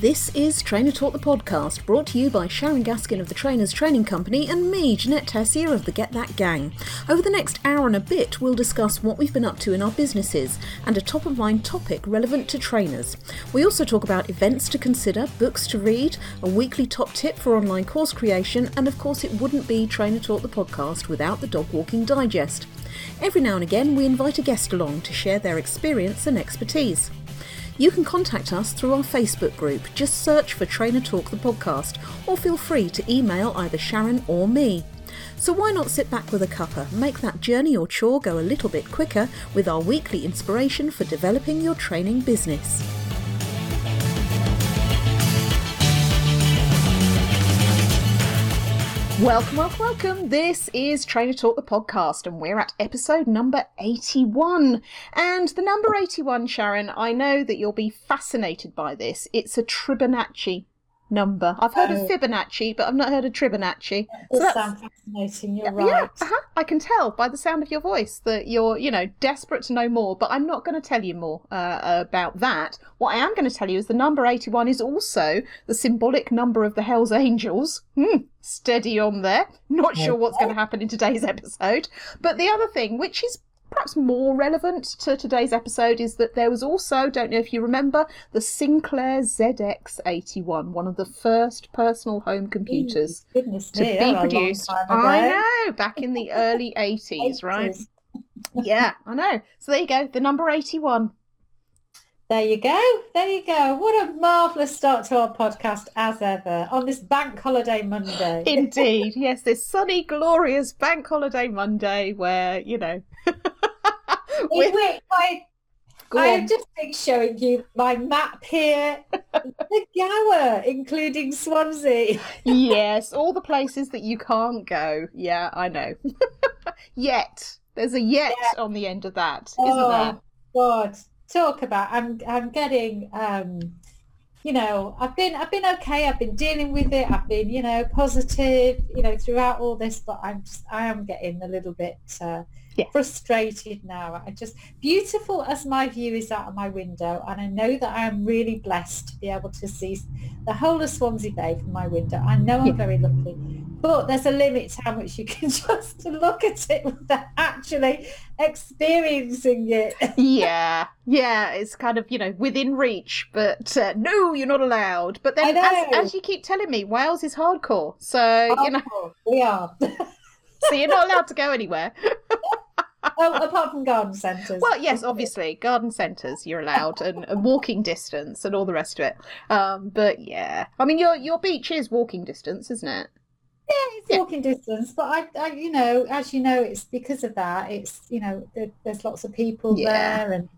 This is Trainer Talk the podcast, brought to you by Sharon Gaskin of the Trainers Training Company and me, Jeanette Tessier of the Get That Gang. Over the next hour and a bit, we'll discuss what we've been up to in our businesses and a top-of-mind topic relevant to trainers. We also talk about events to consider, books to read, a weekly top tip for online course creation, and of course it wouldn't be Trainer Talk the podcast without the Dog Walking Digest. Every now and again, we invite a guest along to share their experience and expertise. You can contact us through our Facebook group. Just search for Trainer Talk the podcast, or feel free to email either Sharon or me. So why not sit back with a cuppa, make that journey or chore go a little bit quicker with our weekly inspiration for developing your training business. Welcome. This is Trainer Talk the podcast, and we're at episode number 81. And the number 81, Sharon, I know that you'll be fascinated by this. It's a Fibonacci number. I've heard of Fibonacci, but I've not heard of Tribonacci. That does sound fascinating, you're right. Yeah, I can tell by the sound of your voice that you're, desperate to know more, but I'm not going to tell you more about that. What I am going to tell you is the number 81 is also the symbolic number of the Hells Angels. Steady on there. Not sure what's going to happen in today's episode. But the other thing, which is perhaps more relevant to today's episode, is that there was also, don't know if you remember, the Sinclair ZX81, one of the first personal home computers to be produced. I know, back in the early 80s, right? Yeah, I know. So there you go, the number 81. There you go. What a marvellous start to our podcast as ever on this Bank Holiday Monday. Indeed, yes, this sunny, glorious Bank Holiday Monday where, I have just been showing you my map here, the Gower, including Swansea. Yes, all the places that you can't go. Yeah, I know. Yet. There's a yet on the end of that, isn't there? God. Talk about I'm getting I've been okay. I've been dealing with it. I've been positive throughout all this, but I am getting a little bit frustrated now. Beautiful as my view is out of my window, and I know that I am really blessed to be able to see the whole of Swansea Bay from my window. I know I'm very lucky, but there's a limit to how much you can just look at it without actually experiencing it. Yeah, it's kind of, within reach, but no, you're not allowed. But then, as you keep telling me, Wales is hardcore, so, We are. So you're not allowed to go anywhere. Oh, apart from garden centres. Well, yes, obviously, garden centres you're allowed, and walking distance and all the rest of it. But yeah, I mean, your beach is walking distance, isn't it? Yeah, it's walking distance, but I as you know, it's because of that. It's there's lots of people there, and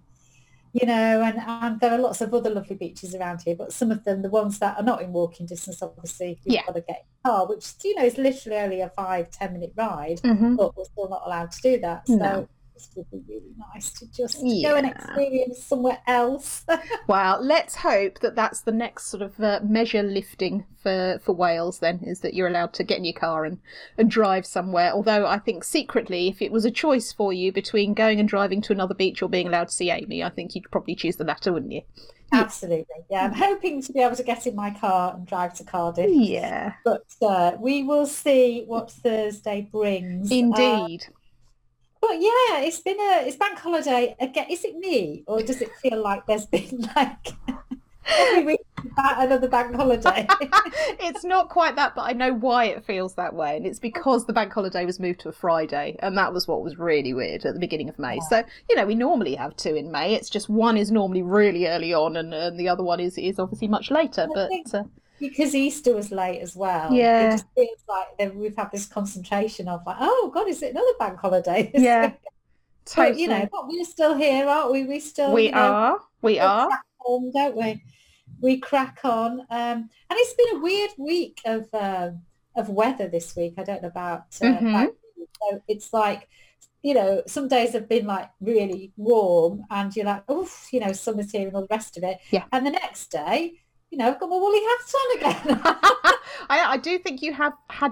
and there are lots of other lovely beaches around here. But some of them, the ones that are not in walking distance, obviously, you've got to get a car, which is literally only a 5-10 minute ride, but we're still not allowed to do that. So this would be really nice to just go and experience somewhere else. Well, let's hope that that's the next sort of measure lifting for Wales then, is that you're allowed to get in your car and drive somewhere. Although I think secretly, if it was a choice for you between going and driving to another beach or being allowed to see Amy, I think you'd probably choose the latter, wouldn't you? Absolutely, yeah. I'm hoping to be able to get in my car and drive to Cardiff. Yeah. But we will see what Thursday brings. Indeed. But yeah, it's bank holiday again. Is it me, or does it feel like there's been every week another bank holiday? It's not quite that, but I know why it feels that way, and it's because the bank holiday was moved to a Friday, and that was what was really weird at the beginning of May. So we normally have 2 in May. It's just one is normally really early on, and the other one is obviously much later. But because Easter was late as well. Yeah. It just feels like we've had this concentration of oh God, is it another bank holiday? Yeah. Totally. But but we're still here, aren't we? We are. Crack on, don't we? We crack on. And it's been a weird week of weather this week. I don't know about so it's like, some days have been like really warm and you're like, oof, summer's here and all the rest of it. Yeah. And the next day, I've got my woolly hats on again. I do think you have had it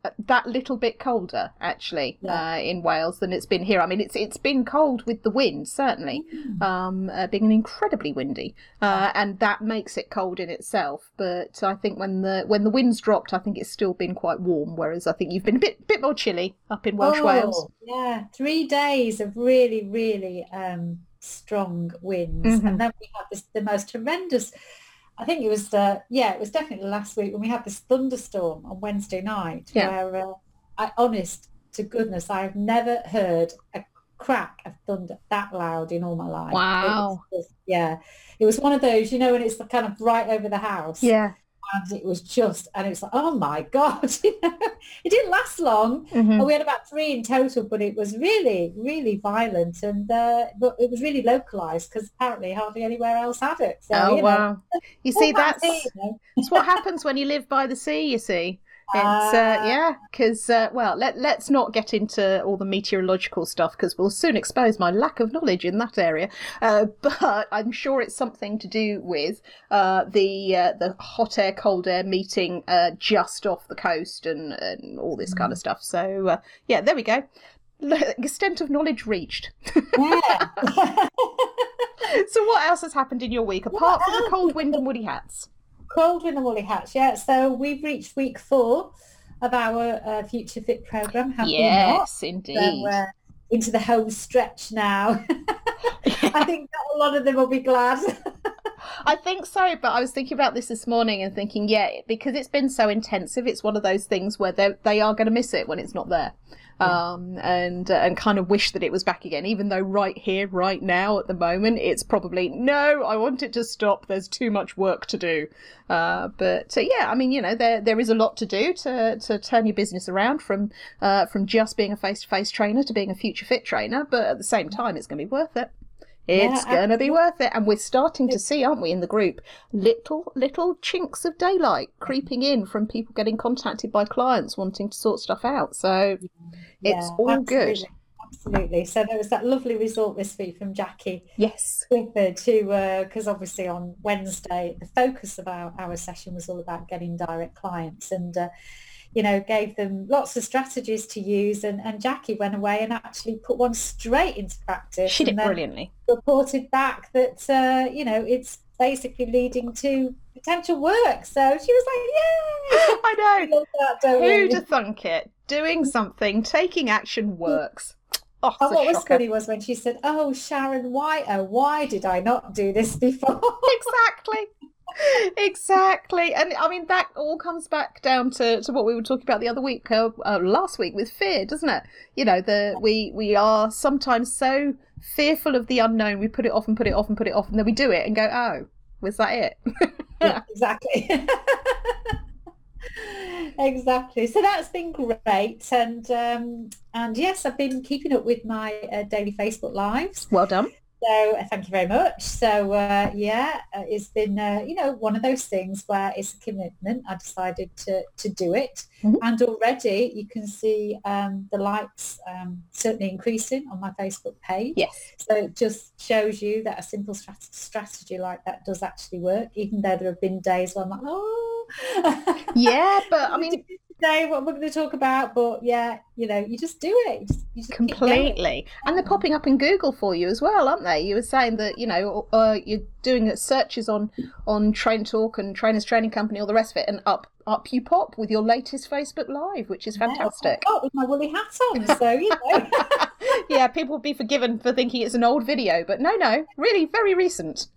that little bit colder actually in Wales than it's been here. I mean, it's been cold with the wind, certainly, being incredibly windy, and that makes it cold in itself. But I think when the wind's dropped, I think it's still been quite warm. Whereas I think you've been a bit more chilly up in Welsh Wales. Yeah, 3 days of really, really strong winds, and then we had the most horrendous. I think it was it was definitely last week when we had this thunderstorm on Wednesday night, where I honest to goodness, I've never heard a crack of thunder that loud in all my life. Wow. It was one of those, when it's kind of right over the house. Yeah. And it was like, oh my God, it didn't last long. We had about 3 in total, but it was really, really violent. And but it was really localised because apparently hardly anywhere else had it. So, wow. You see, that's what happens when you live by the sea, you see. It's because let's not get into all the meteorological stuff because we'll soon expose my lack of knowledge in that area, but I'm sure it's something to do with the hot air cold air meeting just off the coast and all this kind of stuff. So there we go, extent of knowledge reached. Yeah. So what else has happened in your week apart from the cold wind and woolly hats? Cold wind and woolly hats, so we've reached week 4 of our Future Fit programme, have we not? Yes, indeed. So we're into the home stretch now. I think that a lot of them will be glad. I think so, but I was thinking about this morning and thinking, because it's been so intensive, it's one of those things where they are going to miss it when it's not there. And kind of wish that it was back again, even though right here, right now, at the moment, it's probably, no, I want it to stop. There's too much work to do. But I mean, there is a lot to do to turn your business around from just being a face-to-face trainer to being a Future Fit trainer. But at the same time, it's going to be worth it. It's going to be worth it. And we're starting to see, aren't we, in the group, little chinks of daylight creeping in from people getting contacted by clients wanting to sort stuff out. So it's all good. Absolutely. So there was that lovely result this week from Jackie. Yes. Clifford, because obviously on Wednesday, the focus of our session was all about getting direct clients and gave them lots of strategies to use, and Jackie went away and actually put one straight into practice. She did brilliantly. Reported back that it's basically leading to potential work. So she was like, "Yay!" I know. Who'd have thunk it? Doing something, taking action works. Oh, what was funny was when she said, "Oh, Sharon, why did I not do this before?" Exactly. And I mean, that all comes back down to what we were talking about the other week, last week with fear, doesn't it? We are sometimes so fearful of the unknown, we put it off and put it off and put it off, and then we do it and go, oh, was that it? Yeah, exactly. Exactly. So that's been great, and yes, I've been keeping up with my daily Facebook lives. Well done. So thank you very much. So it's been one of those things where it's a commitment. I decided to do it, and already you can see the likes certainly increasing on my Facebook page. Yes. So it just shows you that a simple strategy like that does actually work, even though there have been days where I'm like, oh, yeah, but I mean. Today what we're going to talk about, but you just do it. You just completely. And they're popping up in Google for you as well, aren't they? You were saying that you're doing searches on Train Talk and Trainers Training Company, all the rest of it, and up you pop with your latest Facebook Live, which is fantastic. With my woolly hat on, so yeah, people will be forgiven for thinking it's an old video, but no, really very recent.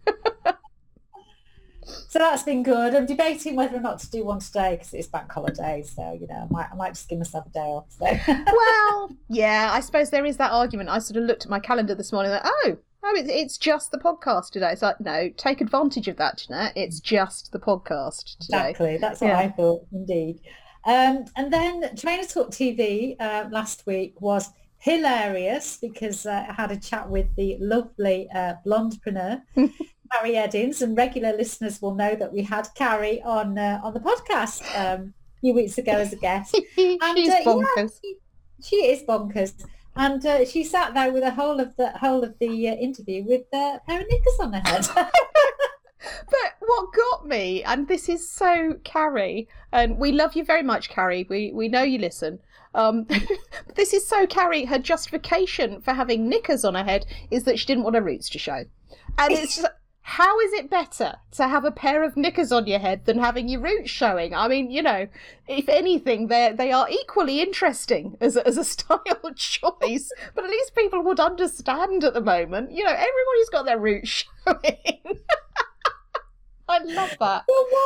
So that's been good. I'm debating whether or not to do one today because it's bank holiday. So, I might just give myself a day off. So. Well, yeah, I suppose there is that argument. I sort of looked at my calendar this morning and it's just the podcast today. It's like, no, take advantage of that, Jeanette. It's just the podcast today. Exactly. That's what I thought, indeed. And then Trainer Talk TV last week was hilarious because I had a chat with the lovely blondepreneur, Carrie Eddins, and regular listeners will know that we had Carrie on the podcast a few weeks ago as a guest. And, she's bonkers. She is bonkers, and she sat there with the whole of the interview with a pair of knickers on her head. But what got me, and this is so Carrie, and we love you very much, Carrie. We know you listen. But this is so Carrie. Her justification for having knickers on her head is that she didn't want her roots to show, and it's just, how is it better to have a pair of knickers on your head than having your roots showing? I mean, you know, if anything, they are equally interesting as a style choice. But at least people would understand at the moment. You know, everybody's got their roots showing. I love that.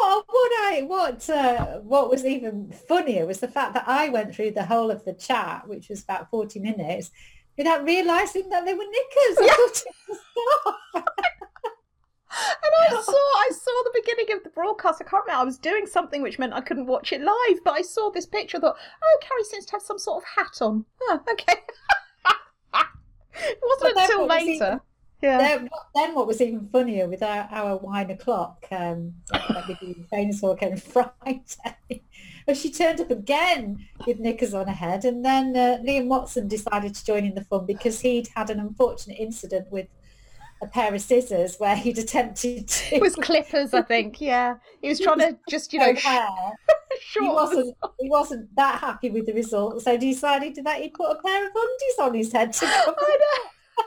Well, what was even funnier was the fact that I went through the whole of the chat, which was about 40 minutes, without realising that they were knickers. I thought it was stuff. And I saw the beginning of the broadcast. I can't remember. I was doing something which meant I couldn't watch it live, but I saw this picture. I thought, oh, Carrie seems to have some sort of hat on. Oh, okay. It wasn't until later. Then what was even funnier with our wine o'clock, we do Trainers Walk on Friday, but she turned up again with knickers on her head, and then Liam Watson decided to join in the fun because he'd had an unfortunate incident with a pair of scissors where he'd attempted to... It was clippers, I think, yeah. He was trying to just, you know... He wasn't that happy with the result, so decided that he'd put a pair of undies on his head to cover it.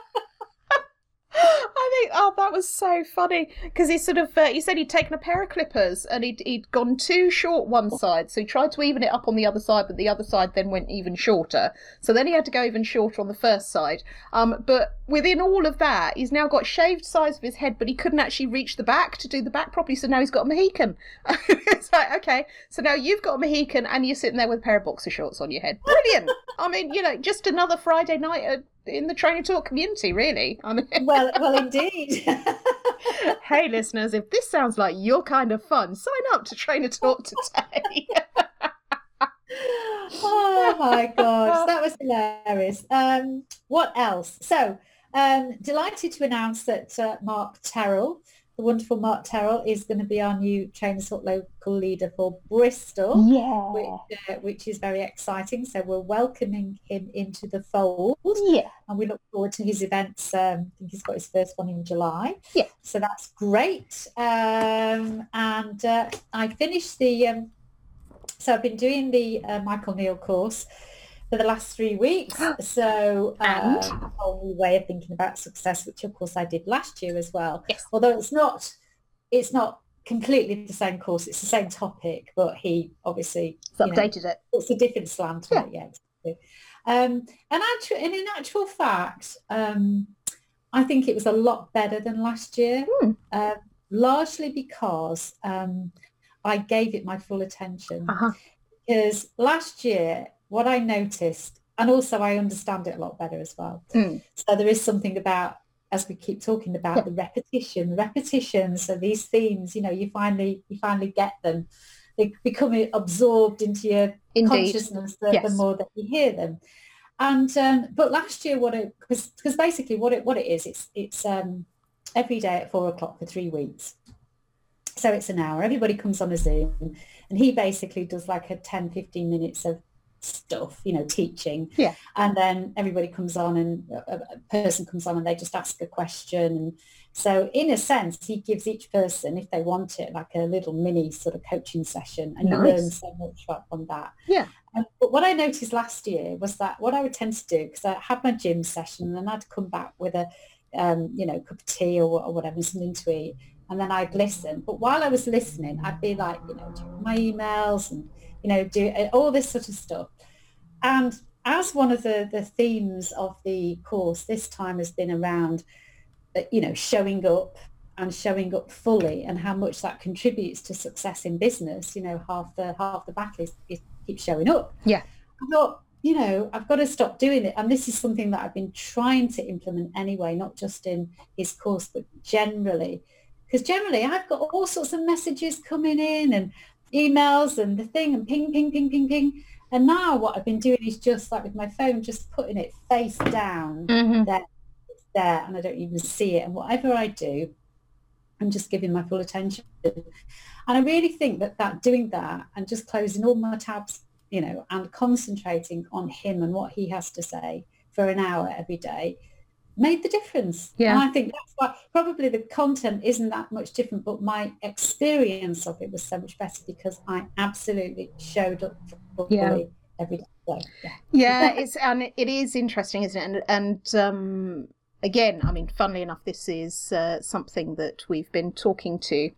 I think, oh, that was so funny because he sort of, he said he'd taken a pair of clippers and he'd gone too short one side, so he tried to even it up on the other side, but the other side then went even shorter. So then he had to go even shorter on the first side. But within all of that, he's now got shaved sides of his head, but he couldn't actually reach the back to do the back properly, so now he's got a Mohican. It's like, okay, so now you've got a Mohican and you're sitting there with a pair of boxer shorts on your head. Brilliant. I mean, you know, just another Friday night in the Trainer Talk community, really. I mean, well, indeed. Hey, listeners, if this sounds like your kind of fun, sign up to Trainer Talk today. Oh my gosh, that was hilarious. What else? So, delighted to announce that Mark Terrell, the wonderful Mark Terrell, is going to be our new Trainers Talk local leader for Bristol, which is very exciting. So we're welcoming him into the fold, and we look forward to his events. I think he's got his first one in July. So that's great. And I finished the. So I've been doing the Michael Neal course for the last 3 weeks. So a whole new way of thinking about success, which of course I did last year as well. Although it's not completely the same course, it's the same topic, but he obviously updated it. It's a different slant on it, exactly. And in actual fact, I think it was a lot better than last year, largely because I gave it my full attention. Because last year, what I noticed, and also I understand it a lot better as well. So there is something about, as we keep talking about, the repetition. So these themes, you finally get them. They become absorbed into your consciousness the more that you hear them. And but last year, because basically what it is, it's every day at 4:00 for 3 weeks. So it's an hour. Everybody comes on a Zoom, and he basically does like a 10-15 minutes of stuff, teaching. And then everybody comes on, and a person comes on, and they just ask a question. And so in a sense, he gives each person, if they want it, like a little mini sort of coaching session, and you learn so much from that. But what I noticed last year was that what I would tend to do, because I had my gym session, and then I'd come back with a cup of tea or whatever, something to eat. And then I'd listen. But while I was listening, I'd be like, checking my emails and, do all this sort of stuff. And as one of the themes of the course this time has been around, showing up and showing up fully, and how much that contributes to success in business. Half the battle is keep showing up. I thought, I've got to stop doing it. And this is something that I've been trying to implement anyway, not just in his course, but generally. Because generally I've got all sorts of messages coming in and emails and the thing, and ping, ping, ping, ping, ping. And now what I've been doing is just like with my phone, just putting it face down there, it's there, and I don't even see it. And whatever I do, I'm just giving my full attention. And I really think that doing that and just closing all my tabs, and concentrating on him and what he has to say for an hour every day made the difference. Yeah. And I think that's why probably the content isn't that much different, but my experience of it was so much better because I absolutely showed up fully every day. So, It is interesting, isn't it? And again, I mean, funnily enough, this is something that we've been talking to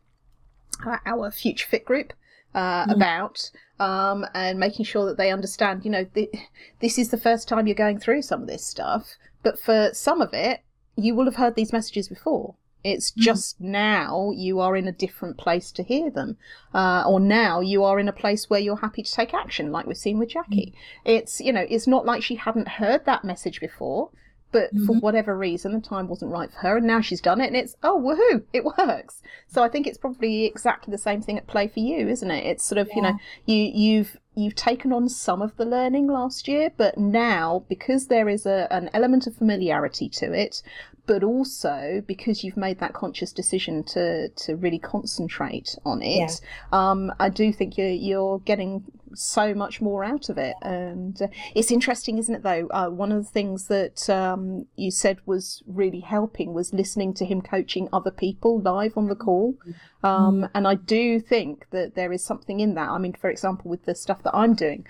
our Future Fit group about, and making sure that they understand, you know, this is the first time you're going through some of this stuff, but for some of it, you will have heard these messages before. It's just now you are in a different place to hear them, or now you are in a place where you're happy to take action, like we've seen with Jackie. It's, you know, it's not like she hadn't heard that message before, but for whatever reason, the time wasn't right for her, and now she's done it, and it's, oh, woohoo, it works. So I think it's probably exactly the same thing at play for you, isn't it? It's sort of, you know, you've taken on some of the learning last year, but now, because there is an element of familiarity to it, but also because you've made that conscious decision to really concentrate on it, I do think you're getting so much more out of it. And it's interesting, isn't it, though? One of the things that you said was really helping was listening to him coaching other people live on the call. And I do think that there is something in that. I mean, for example, with the stuff that I'm doing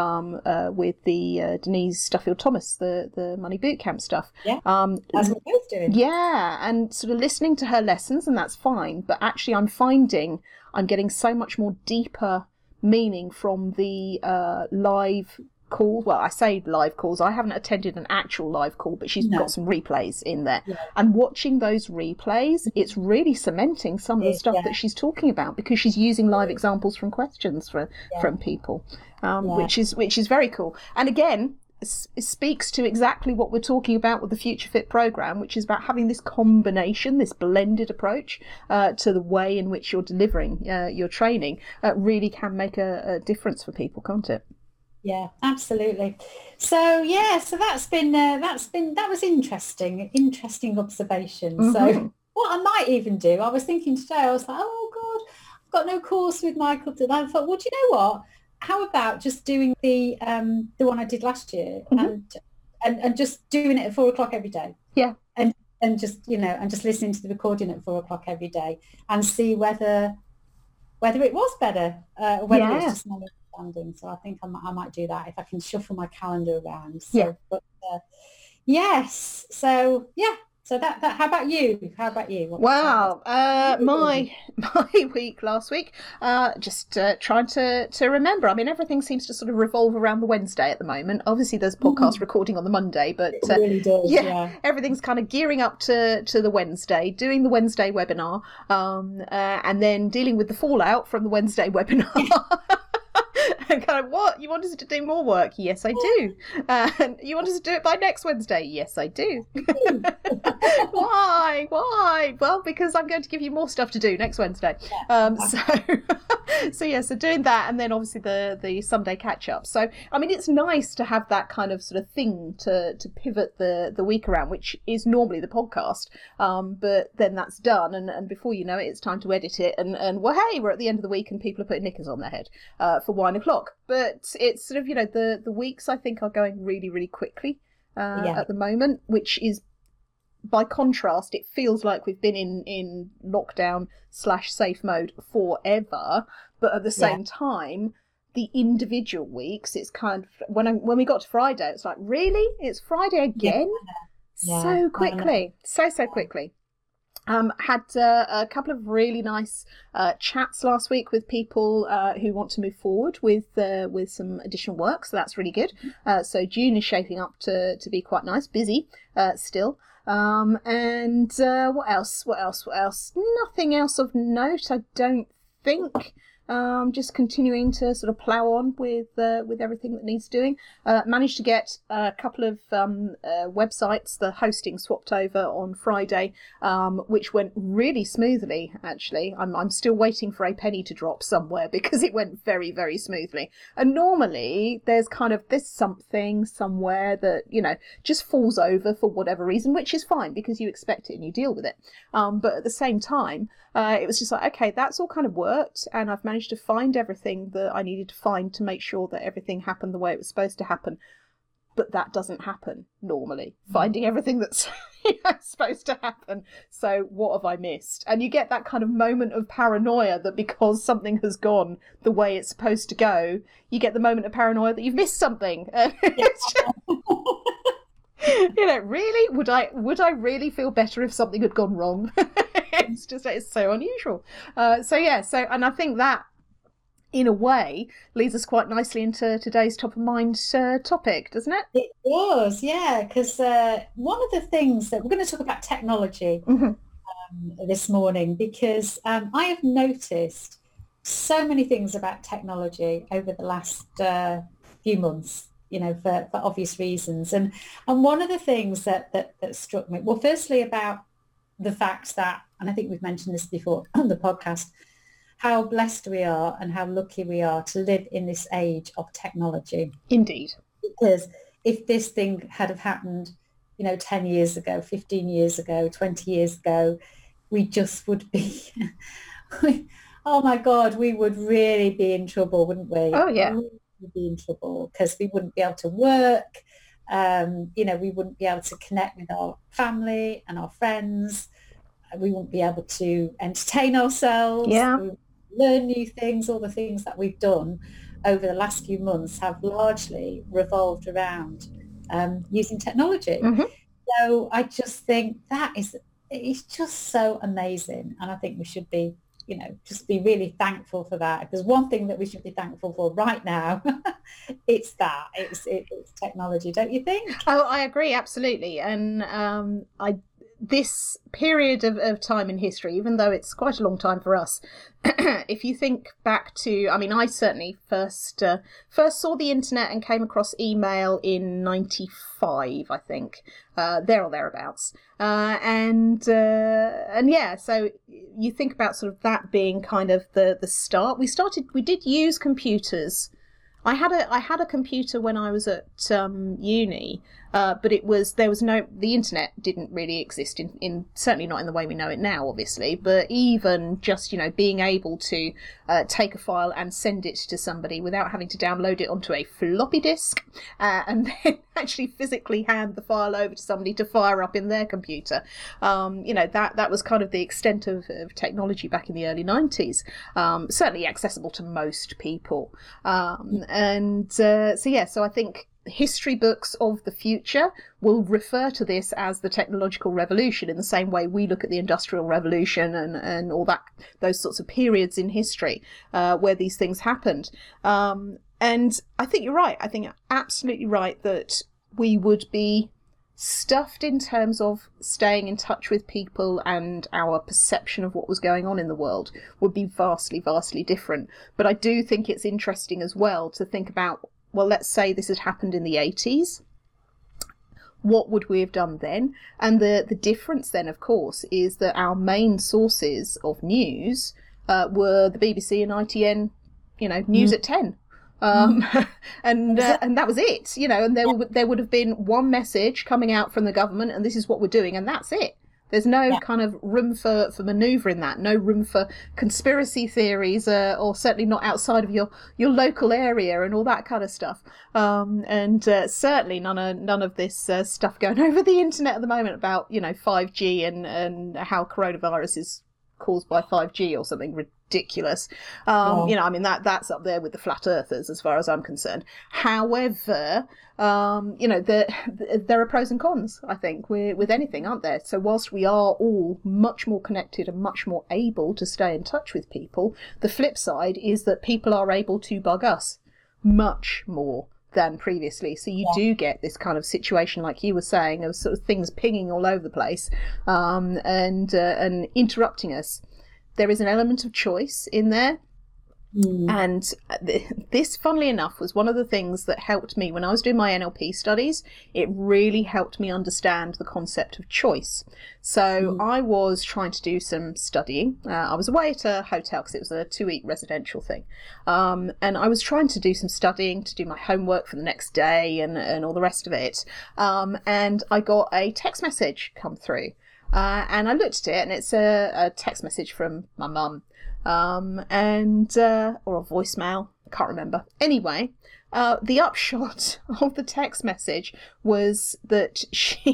with the Denise Stuffield Thomas, the Money Bootcamp stuff. As we're both doing. Yeah, and sort of listening to her lessons, and that's fine. But actually, I'm finding I'm getting so much more deeper meaning from the live call. Well, I say live calls. I haven't attended an actual live call, but she's got some replays in there. And watching those replays, it's really cementing some of the stuff that she's talking about, because she's using live examples from questions from people, which is very cool. And again, it speaks to exactly what we're talking about with the Future Fit program, which is about having this combination, this blended approach to the way in which you're delivering your training. Really can make a difference for people, can't it? Yeah, absolutely. So that was interesting observation. So what I might even do, I was thinking today, I was like, oh God, I've got no course with Michael today. I thought, well, do you know what? How about just doing the one I did last year and just doing it at 4:00 every day? Yeah. And just, you know, and just listening to the recording at 4:00 every day and see whether it was better, or whether it's just my understanding. So I think I might do that if I can shuffle my calendar around. So, but yes. So yeah. So that how about you? Wow, my week last week, just trying to remember. I mean, everything seems to sort of revolve around the Wednesday at the moment. Obviously, there's podcast recording on the Monday, but it really does, everything's kind of gearing up to the Wednesday, doing the Wednesday webinar, and then dealing with the fallout from the Wednesday webinar. And kind of, what? You want us to do more work? Yes, I do. And you want us to do it by next Wednesday? Yes, I do. Why? Well, because I'm going to give you more stuff to do next Wednesday. So doing that, and then obviously the Sunday catch up. So I mean, it's nice to have that kind of sort of thing to pivot the week around, which is normally the podcast. But then that's done, and before you know it, it's time to edit it. And well, hey, we're at the end of the week, and people are putting knickers on their head for 1 o'clock. But it's sort of, you know, the weeks I think are going really, really quickly at the moment, which is, by contrast, it feels like we've been in lockdown / safe mode forever. But at the same time, the individual weeks, it's kind of, when we got to Friday, it's like, really? It's Friday again? So quickly. So quickly. Had a couple of really nice chats last week with people who want to move forward with some additional work, so that's really good. So June is shaping up to be quite nice, busy still. And what else? Nothing else of note, I don't think. Just continuing to sort of plough on with everything that needs doing. Managed to get a couple of websites, the hosting swapped over on Friday, which went really smoothly, actually. I'm still waiting for a penny to drop somewhere because it went very, very smoothly. And normally there's something somewhere that, you know, just falls over for whatever reason, which is fine because you expect it and you deal with it. But at the same time, it was just like, okay, that's all kind of worked, and I've managed to find everything that I needed to find to make sure that everything happened the way it was supposed to happen. but that doesn't happen normally. Finding everything that's supposed to happen. So what have I missed? And you get that kind of moment of paranoia that because something has gone the way it's supposed to go, you get the moment of paranoia that you've missed something. It's just, really, would I really feel better if something had gone wrong? It's so unusual. And I think that, in a way, leads us quite nicely into today's top of mind topic, doesn't it? It does, yeah, because one of the things that we're going to talk about technology this morning, because I have noticed so many things about technology over the last few months, for obvious reasons. And one of the things that struck me, well, firstly about the fact that, and I think we've mentioned this before on the podcast, how blessed we are and how lucky we are to live in this age of technology. Indeed. Because if this thing had have happened, 10 years ago, 15 years ago, 20 years ago, we just would be, oh my God, we would really be in trouble, wouldn't we? Oh, yeah. We would be in trouble because we wouldn't be able to work. We wouldn't be able to connect with our family and our friends. We wouldn't be able to entertain ourselves. Yeah. Learn new things. All the things that we've done over the last few months have largely revolved around using technology. Mm-hmm. So I just think it's just so amazing, and I think we should be just be really thankful for that. If there's one thing that we should be thankful for right now, it's technology, don't you think? Oh, I agree, absolutely. And this period of time in history, even though it's quite a long time for us, if you think back to, I certainly first saw the internet and came across email in 95, I think, there or thereabouts. So you think about sort of that being kind of the start. We did use computers. I had a computer when I was at uni, but the internet didn't really exist in certainly not in the way we know it now, obviously. But even just being able to take a file and send it to somebody without having to download it onto a floppy disk and then actually physically hand the file over to somebody to fire up in their computer, that was kind of the extent of technology back in the early 90s. Certainly accessible to most people. So I think history books of the future will refer to this as the technological revolution in the same way we look at the Industrial Revolution and all that, those sorts of periods in history where these things happened. And I think you're right. I think you're absolutely right that we would be stuffed in terms of staying in touch with people, and our perception of what was going on in the world would be vastly, vastly different. But I do think it's interesting as well to think about, well, let's say this had happened in the 80s. What would we have done then? And the difference then, of course, is that our main sources of news were the BBC and ITN, news at 10. And that was it, and there would have been one message coming out from the government, and this is what we're doing, and that's it. There's no kind of room for manoeuvre in that, no room for conspiracy theories, or certainly not outside of your local area and all that kind of stuff. Certainly none of this stuff going over the internet at the moment about 5G and how coronavirus is caused by 5G or something ridiculous. That's up there with the flat earthers as far as I'm concerned. However, there are pros and cons, I think, with anything, aren't there? So whilst we are all much more connected and much more able to stay in touch with people, the flip side is that people are able to bug us much more than previously. So you do get this kind of situation, like you were saying, of sort of things pinging all over the place and interrupting us. There is an element of choice in there. And this, funnily enough, was one of the things that helped me when I was doing my NLP studies. It really helped me understand the concept of choice. So I was trying to do some studying. I was away at a hotel because it was a 2-week residential thing. And I was trying to do some studying to do my homework for the next day and all the rest of it. And I got a text message come through. And I looked at it, and it's a text message from my mum. Or a voicemail, I can't remember. Anyway, The upshot of the text message was that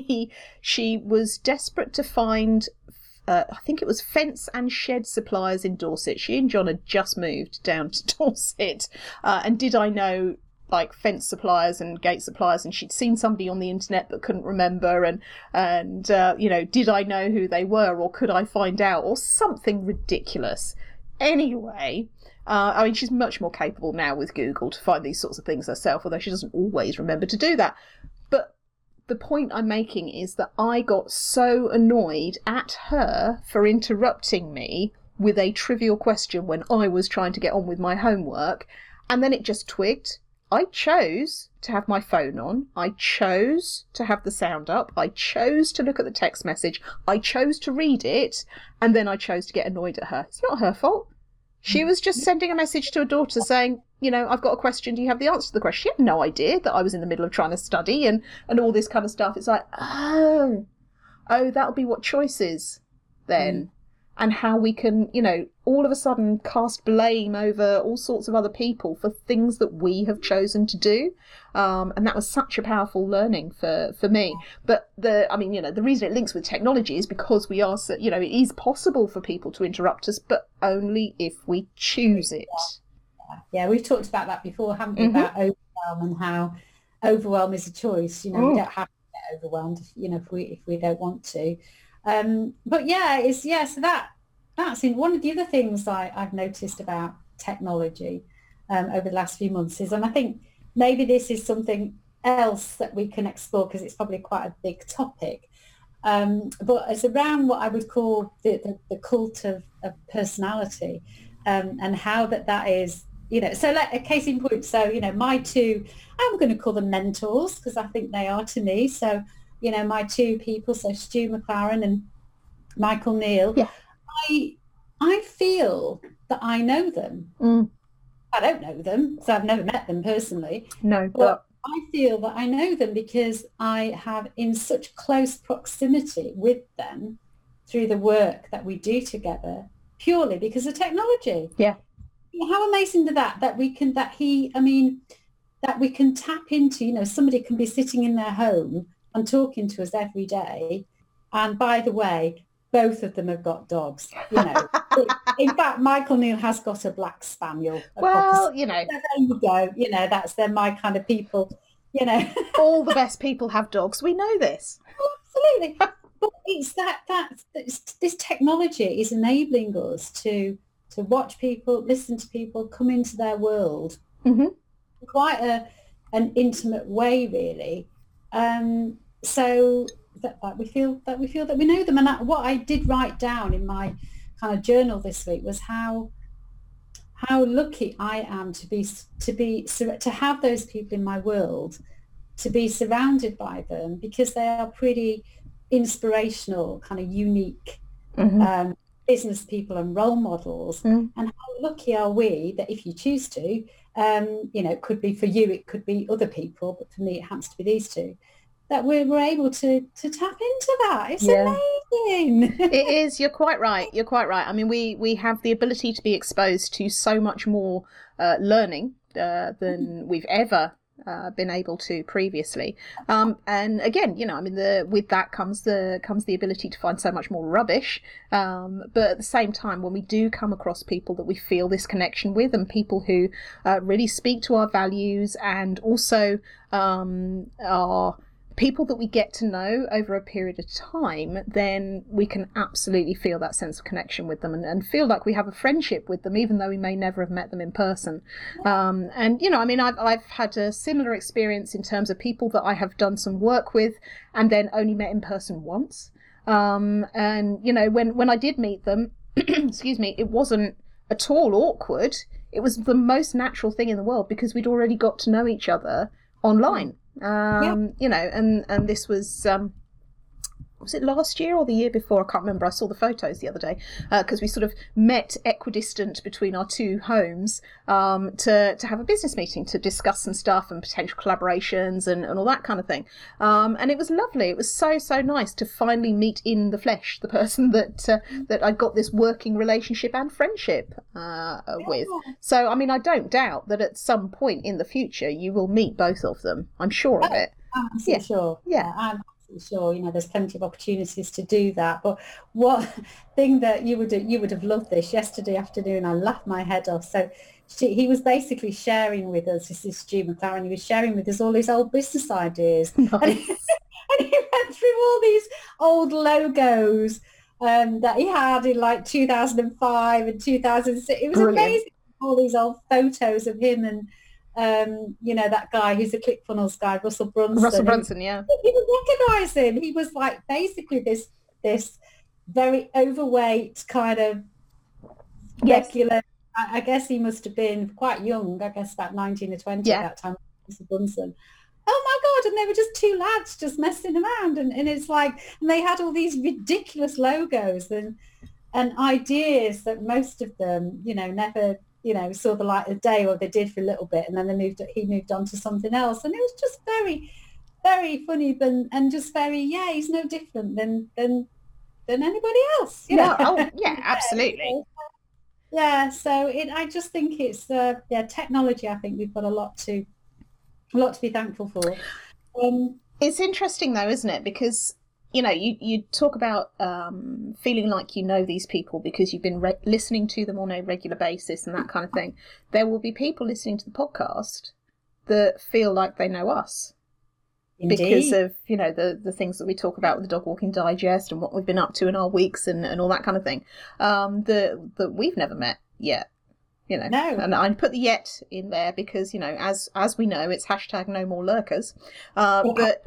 she was desperate to find, I think it was fence and shed suppliers in Dorset. She and John had just moved down to Dorset, and did I know like fence suppliers and gate suppliers, and she'd seen somebody on the internet but couldn't remember, and did I know who they were, or could I find out, or something ridiculous. Anyway, I mean, she's much more capable now with Google to find these sorts of things herself, although she doesn't always remember to do that. But the point I'm making is that I got so annoyed at her for interrupting me with a trivial question when I was trying to get on with my homework, and then it just twigged. I chose to have my phone on. I chose to have the sound up. I chose to look at the text message. I chose to read it. And then I chose to get annoyed at her. It's not her fault. She was just sending a message to her daughter saying, I've got a question. Do you have the answer to the question? She had no idea that I was in the middle of trying to study and all this kind of stuff. It's like, oh, that'll be what choice is then. And how we can, all of a sudden cast blame over all sorts of other people for things that we have chosen to do. And that was such a powerful learning for me. But the reason it links with technology is because we are, it is possible for people to interrupt us, but only if we choose it. Yeah, we've talked about that before, haven't we? About overwhelm and how overwhelm is a choice. We don't have to get overwhelmed, if we don't want to. But so that's in one of the other things I've noticed about technology over the last few months is, and I think maybe this is something else that we can explore because it's probably quite a big topic, but it's around what I would call the cult of personality, and how that is, so like a case in point. So, my two, I'm going to call them mentors because I think they are to me. So, my two people, so Stu McLaren and Michael Neal, I feel that I know them. I don't know them, so I've never met them personally. No, but I feel that I know them because I have in such close proximity with them through the work that we do together, purely because of technology. Yeah. How amazing that we can tap into, somebody can be sitting in their home and talking to us every day. And by the way, both of them have got dogs, In fact, Michael Neal has got a black spaniel. Well, so there you go. They're my kind of people, All the best people have dogs. We know this. Absolutely. But it's this technology is enabling us to watch people, listen to people, come into their world. Quite an intimate way, really. So that we feel that we know them. And what I did write down in my kind of journal this week was how lucky I am to have those people in my world, to be surrounded by them, because they are pretty inspirational, kind of unique business people and role models. And how lucky are we that if you choose to, it could be for you, it could be other people, but for me it happens to be these two, that we're able to tap into that. It's amazing. It is. You're quite right. I mean, we have the ability to be exposed to so much more learning than we've ever been able to previously. And again, with that comes the ability to find so much more rubbish. But at the same time, when we do come across people that we feel this connection with, and people who really speak to our values, and also are people that we get to know over a period of time, then we can absolutely feel that sense of connection with them, and feel like we have a friendship with them, even though we may never have met them in person. I've had a similar experience in terms of people that I have done some work with and then only met in person once. When I did meet them, excuse me, it wasn't at all awkward. It was the most natural thing in the world, because we'd already got to know each other online. And this was was it last year or the year before? I can't remember. I saw the photos the other day because we sort of met equidistant between our two homes to have a business meeting to discuss some stuff and potential collaborations and all that kind of thing. And it was lovely. It was so nice to finally meet in the flesh the person that I got this working relationship and friendship with. So, I mean, I don't doubt that at some point in the future you will meet both of them. I'm sure of it. I'm absolutely sure. Yeah. I'm sure, you know, there's plenty of opportunities to do that. But what thing that you would have loved this yesterday afternoon, I laughed my head off. So he was basically sharing with us, this is Stu McLaren, he was sharing with us all his old business ideas. Nice. And he went through all these old logos that he had in like 2005 and 2006. It was Brilliant. amazing, all these old photos of him and you know, that guy who's a ClickFunnels guy, Russell Brunson. Yeah. You would recognise him. He was like basically this very overweight kind of regular. I guess he must have been quite young. I guess about 19 or 20 at that time. Russell Brunson. Oh my God! And they were just two lads just messing around, and it's like, and they had all these ridiculous logos and ideas that most of them, you know, never, you know, saw the light of day, or they did for a little bit, and then he moved on to something else, and it was just very, very funny, and just very, he's no different than anybody else, you know? Oh, yeah, absolutely. Yeah, so I just think it's technology. I think we've got a lot to be thankful for. It's interesting though, isn't it? Because you know, you talk about feeling like you know these people because you've been listening to them on a regular basis and that kind of thing. There will be people listening to the podcast that feel like they know us. Indeed. Because of, you know, the things that we talk about with the Dog Walking Digest and what we've been up to in our weeks and all that kind of thing, that we've never met yet. You know, no. And I put the yet in there because, you know, as we know, it's #no more lurkers. But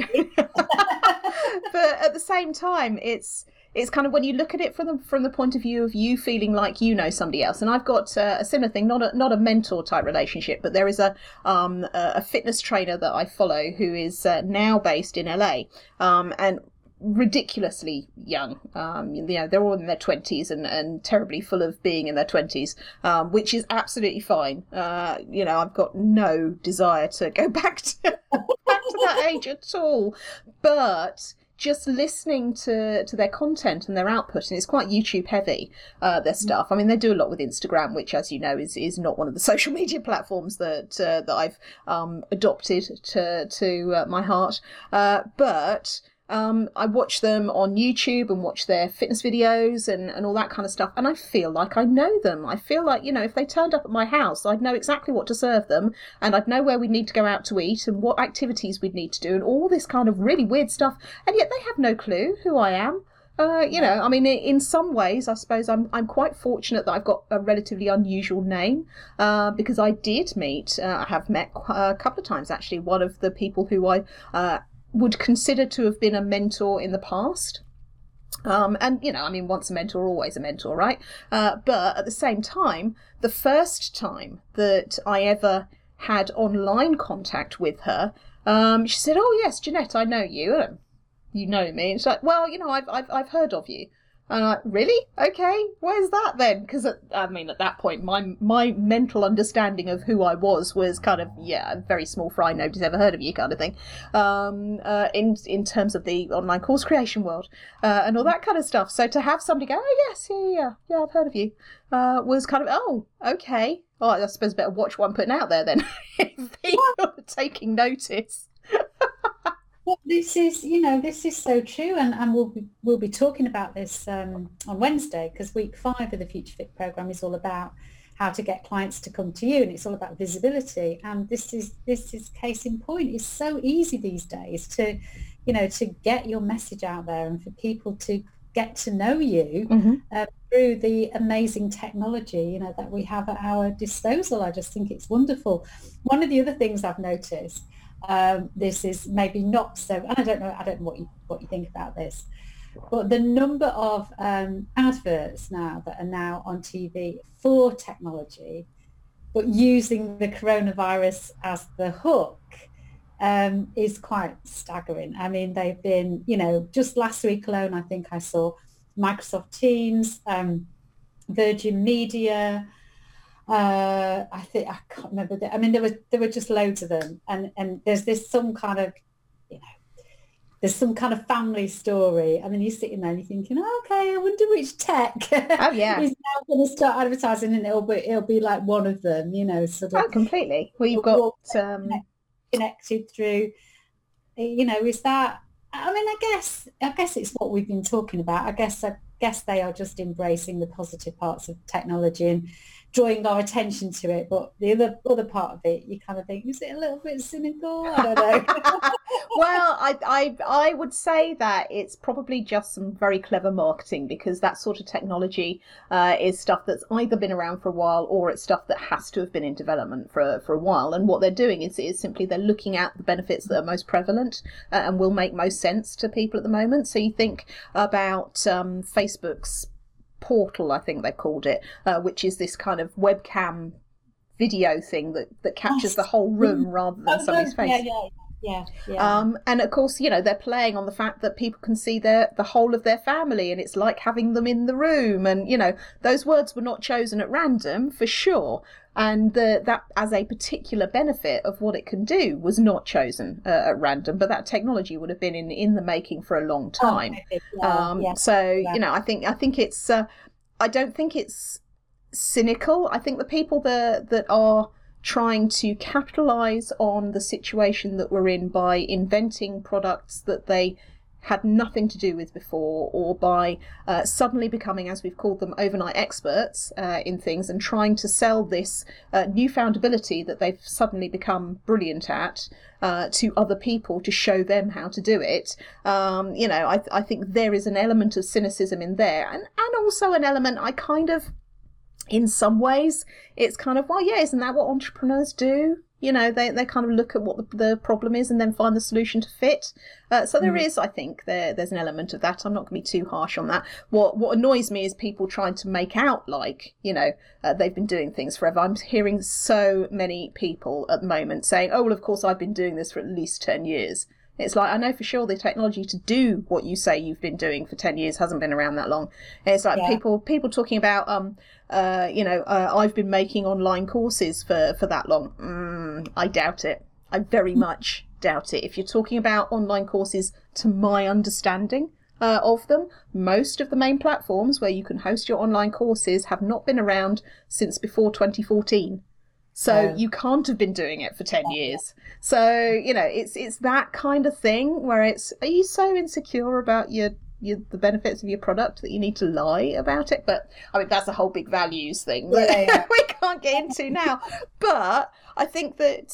but at the same time, it's kind of when you look at it from the point of view of you feeling like you know somebody else. And I've got a similar thing, not a mentor type relationship, but there is a fitness trainer that I follow who is now based in LA, and ridiculously young. You know, they're all in their 20s and terribly full of being in their 20s, which is absolutely fine. You know, I've got no desire to go back to that age at all. But just listening to their content and their output, and it's quite YouTube heavy, their stuff. I mean, they do a lot with Instagram, which, as you know, is not one of the social media platforms that I've adopted to my heart. But I watch them on YouTube and watch their fitness videos and all that kind of stuff. And I feel like I know them. I feel like, you know, if they turned up at my house, I'd know exactly what to serve them, and I'd know where we'd need to go out to eat and what activities we'd need to do and all this kind of really weird stuff. And yet they have no clue who I am. You know, I mean, in some ways, I suppose I'm quite fortunate that I've got a relatively unusual name, because I did meet, I have met a couple of times actually, one of the people who I would consider to have been a mentor in the past. And, you know, I mean, once a mentor, always a mentor, right? But at the same time, the first time that I ever had online contact with her, she said, "Oh, yes, Jeanette, I know you. You know me." And she's like, "Well, you know, I've heard of you." And I'm like, "Really? Okay, where's that then?" Because, I mean, at that point, my mental understanding of who I was kind of, very small fry, nobody's ever heard of you kind of thing, in terms of the online course creation world, and all that kind of stuff. So to have somebody go, "Oh, yes, yeah, I've heard of you," was kind of, oh, okay. Well, I suppose I better watch what I'm putting out there then, if people are taking notice. Well, this is so true, and we'll be talking about this on Wednesday, because week 5 of the Future Fit program is all about how to get clients to come to you, and it's all about visibility. And this is case in point. It's so easy these days to get your message out there and for people to get to know you through the amazing technology that we have at our disposal. I just think it's wonderful. One of the other things I've noticed. This is maybe not so, and I don't know what you think about this, but the number of adverts now that are now on TV for technology, but using the coronavirus as the hook, is quite staggering. I mean, they've been, just last week alone, I think I saw Microsoft Teams, Virgin Media. I can't remember. I mean, there were just loads of them, and there's some kind of, there's some kind of family story. I mean, you're sitting there and you're thinking, oh, okay, I wonder which tech is now going to start advertising, and it'll be like one of them, sort of. Oh, completely. Well, you've got connected through, is that? I mean, I guess it's what we've been talking about. I guess they are just embracing the positive parts of technology and drawing our attention to it, but the other part of it, you kind of think, is it a little bit cynical? I don't know. Well, I would say that it's probably just some very clever marketing, because that sort of technology is stuff that's either been around for a while, or it's stuff that has to have been in development for a while. And what they're doing is simply they're looking at the benefits that are most prevalent and will make most sense to people at the moment. So you think about Facebook's Portal, I think they called it, which is this kind of webcam video thing that captures the whole room rather than somebody's face. Yeah. And of course, they're playing on the fact that people can see the whole of their family, and it's like having them in the room. And those words were not chosen at random, for sure. And that as a particular benefit of what it can do was not chosen at random, but that technology would have been in the making for a long time. So I think it's I don't think it's cynical. I think the people that are trying to capitalize on the situation that we're in by inventing products that they had nothing to do with before, or by suddenly becoming, as we've called them, overnight experts in things, and trying to sell this newfound ability that they've suddenly become brilliant at to other people to show them how to do it. I think there is an element of cynicism in there, and also an element, I kind of, in some ways, it's kind of, well, yeah, isn't that what entrepreneurs do? They kind of look at what the problem is and then find the solution to fit. So there is, I think, there's an element of that. I'm not going to be too harsh on that. What annoys me is people trying to make out like, they've been doing things forever. I'm hearing so many people at the moment saying, oh, well, of course, I've been doing this for at least 10 years. It's like, I know for sure the technology to do what you say you've been doing for 10 years hasn't been around that long. It's like people talking about, I've been making online courses for that long. I doubt it. I very much doubt it. If you're talking about online courses, to my understanding of them, most of the main platforms where you can host your online courses have not been around since before 2014. So you can't have been doing it for 10 years. So, it's that kind of thing where it's, are you so insecure about the benefits of your product that you need to lie about it? But I mean, that's a whole big values thing that we can't get into now. But I think that,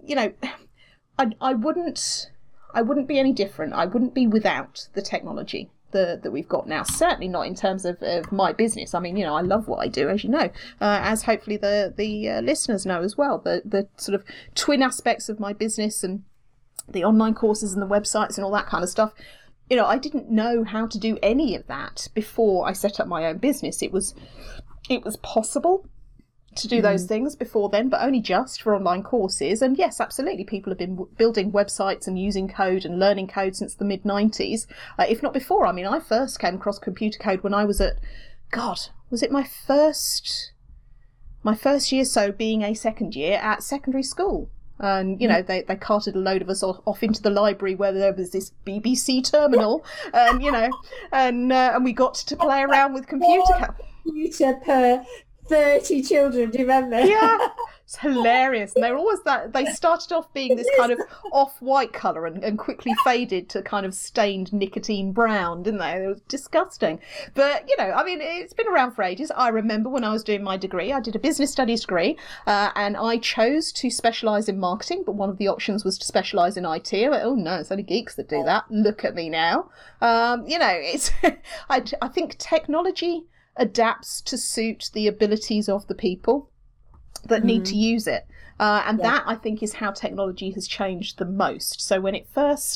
I wouldn't be any different. I wouldn't be without the technology that we've got now. Certainly not in terms of my business. I mean, I love what I do, as you know, as hopefully the listeners know as well. The sort of twin aspects of my business and the online courses and the websites and all that kind of stuff. I didn't know how to do any of that before I set up my own business. It was possible to do those things before then, but only just for online courses. And yes, absolutely, people have been building websites and using code and learning code since the mid-90s, if not before. I mean, I first came across computer code when I was at, was it my first year, so being a second year at secondary school. And, they carted a load of us off into the library where there was this BBC terminal, and, and we got to play around with computer per 30 children, do you remember? Yeah, it's hilarious. And they were always they started off being this kind of off-white colour and quickly faded to kind of stained nicotine brown, didn't they? It was disgusting. But, I mean, it's been around for ages. I remember when I was doing my degree, I did a business studies degree, and I chose to specialise in marketing, but one of the options was to specialise in IT. I went, oh no, it's only geeks that do that. Look at me now. It's I think technology adapts to suit the abilities of the people that need to use it. That, I think, is how technology has changed the most. So when it first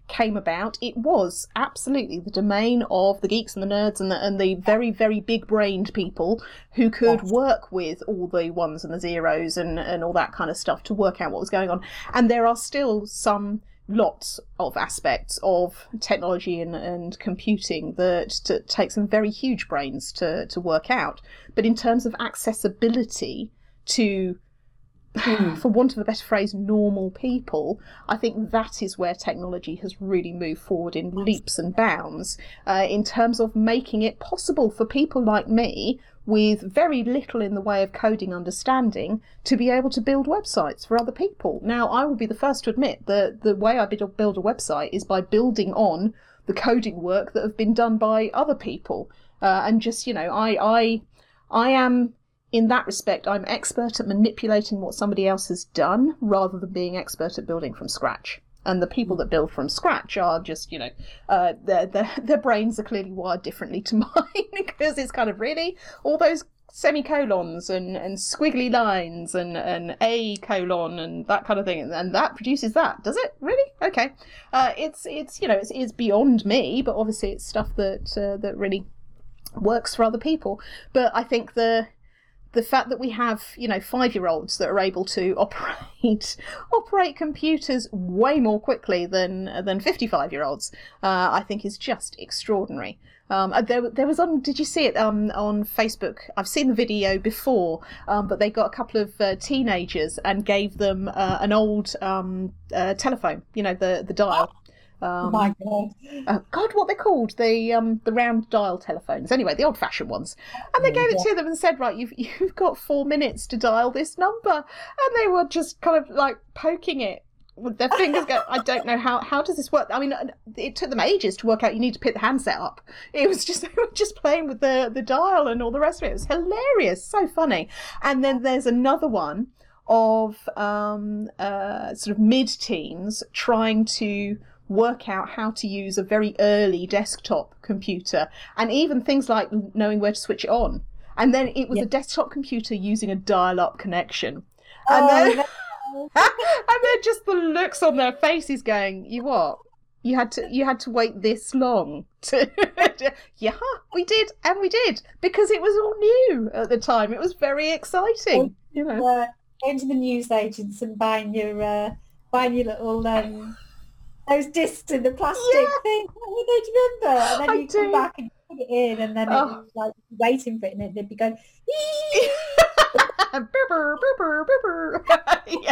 came about, it was absolutely the domain of the geeks and the nerds and the very, very big-brained people who could work with all the ones and the zeros and all that kind of stuff to work out what was going on. And there are still lots of aspects of technology and computing that take some very huge brains to work out. But in terms of accessibility to, for want of a better phrase, normal people, I think that is where technology has really moved forward in leaps and bounds, in terms of making it possible for people like me with very little in the way of coding understanding to be able to build websites for other people. Now, I will be the first to admit that the way I build a website is by building on the coding work that have been done by other people. And just, I am, in that respect, I'm expert at manipulating what somebody else has done rather than being expert at building from scratch. And the people that build from scratch are just, their brains are clearly wired differently to mine, because it's kind of really all those semicolons and squiggly lines and a colon and that kind of thing, and that produces that. Does it really? Okay. It's beyond me, but obviously it's stuff that really works for other people. But I think the fact that we have 5-year-olds that are able to operate computers way more quickly than 55-year-olds, I think is just extraordinary. There was did you see it on Facebook? I've seen the video before, but they got a couple of teenagers and gave them an old telephone, the dial. Oh my God! What they're called, the round dial telephones. Anyway, the old-fashioned ones. And they gave it to them and said, right, you've got 4 minutes to dial this number. And they were just kind of like poking it with their fingers. I don't know how does this work. I mean, it took them ages to work out you need to pick the handset up. It was just, they were just playing with the dial and all the rest of it. It was hilarious, so funny. And then there's another one of sort of mid-teens trying to work out how to use a very early desktop computer, and even things like knowing where to switch it on. And then it was a desktop computer using a dial-up connection. And then just the looks on their faces going, you had to wait this long to yeah, we did, because it was all new at the time. It was very exciting. Going to the newsagents and buying your little those discs in the plastic thing. Oh, do you remember? And then you come back and put it in, and then it was like waiting for it, and they'd be going, yeah.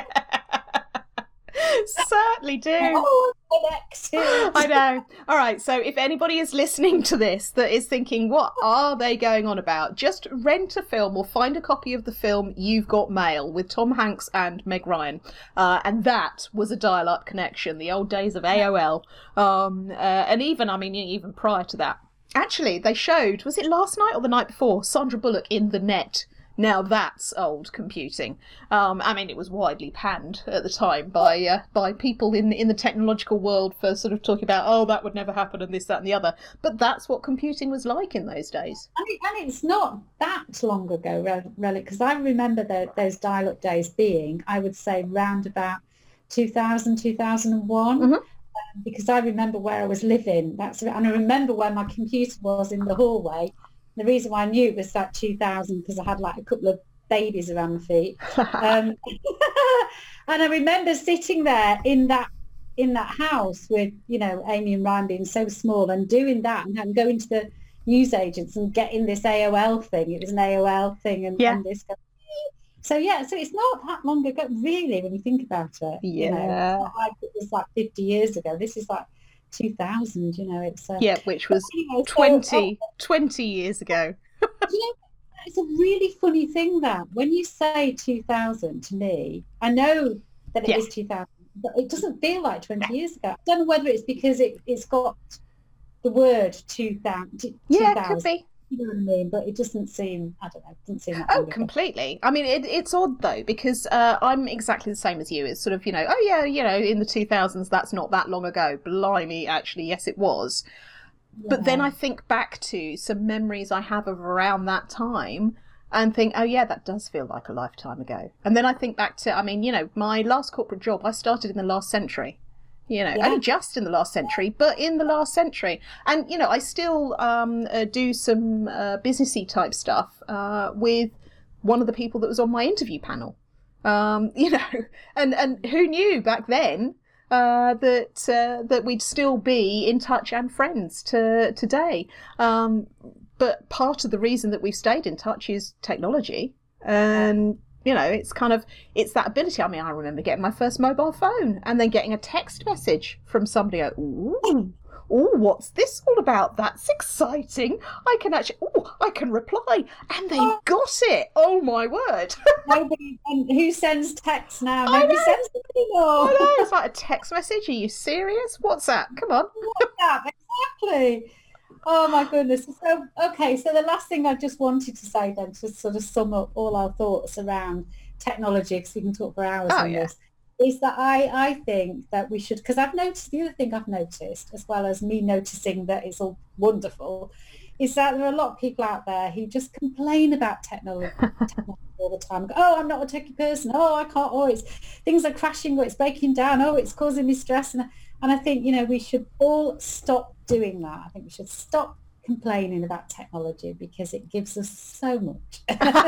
Certainly do. Connected. I know. All right, so if anybody is listening to this that is thinking, what are they going on about? Just rent a film or find a copy of the film You've Got Mail with Tom Hanks and Meg Ryan. And that was a dial-up connection, the old days of AOL. And even prior to that. Actually, they showed, was it last night or the night before, Sandra Bullock in The Net. Now that's old computing. It was widely panned at the time by people in the technological world for sort of talking about, that would never happen and this, that and the other. But that's what computing was like in those days. And it's not that long ago, really, because I remember those dial-up days being, I would say, round about 2000, 2001. Mm-hmm. Because I remember where I was living. And I remember where my computer was in the hallway. The reason why I knew it was that 2000 because I had like a couple of babies around my feet, and I remember sitting there in that house with Amy and Ryan being so small and doing that and going to the newsagents and getting this AOL thing. It was an AOL thing and this. So it's not that long ago, really, when you think about it. Yeah, it's not like it was like 50 years ago. This is like 2000, it's which was 20 years ago. It's a really funny thing that when you say 2000 to me, I know that it is 2000, but it doesn't feel like 20 years ago. I don't know whether it's because it's got the word 2000. Yeah, it could be. You know what I mean? But it doesn't seem, I don't know, it doesn't seem that long ago. Completely. I mean, it's odd, though, because I'm exactly the same as you. It's sort of, in the 2000s, that's not that long ago. Blimey, actually, yes, it was. Yeah. But then I think back to some memories I have of around that time and think, that does feel like a lifetime ago. And then I think back to, my last corporate job, I started in the last century. only just in the last century, but in the last century. And, I still do some businessy type stuff with one of the people that was on my interview panel. And who knew back then that we'd still be in touch and friends today. But part of the reason that we've stayed in touch is technology. And it's that ability. I mean, I remember getting my first mobile phone and then getting a text message from somebody. Ooh, what's this all about? That's exciting. I can reply. And they got it. Oh, my word. Nobody, and who sends text now? Nobody sends it anymore. I know. It's like a text message. Are you serious? WhatsApp. Come on. WhatsApp, exactly. Oh my goodness. So, okay, so the last thing I just wanted to say then, to sort of sum up all our thoughts around technology, because we can talk for hours on this, is that I think that we should, because I've noticed, the other thing I've noticed, as well as me noticing that it's all wonderful, is that there are a lot of people out there who just complain about technology all the time. Oh, I'm not a techie person. Oh, I can't. Oh, things are crashing, or it's breaking down. Oh, it's causing me stress. And I think, we should all stop doing that. I think we should stop complaining about technology because it gives us so much.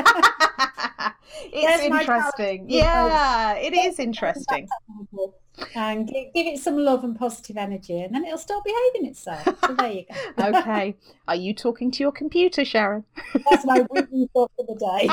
It's interesting. Yeah, it is interesting. And give it some love and positive energy, and then it'll start behaving itself. So there you go. Okay. Are you talking to your computer, Sharon? That's my weekly thought for the day.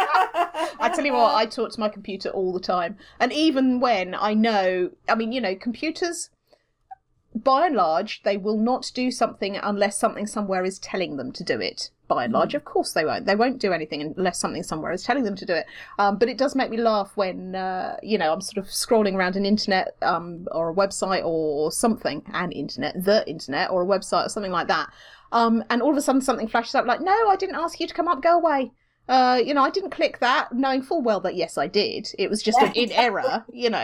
I tell you what, I talk to my computer all the time. And even when I know, computers, by and large, they will not do something unless something somewhere is telling them to do it. By and large, of course they won't. They won't do anything unless something somewhere is telling them to do it. But it does make me laugh when, I'm sort of scrolling around an internet or a website or something, the internet or a website or something like that. And all of a sudden something flashes up like, no, I didn't ask you to come up, go away. I didn't click that, knowing full well that, yes, I did. It was just in error,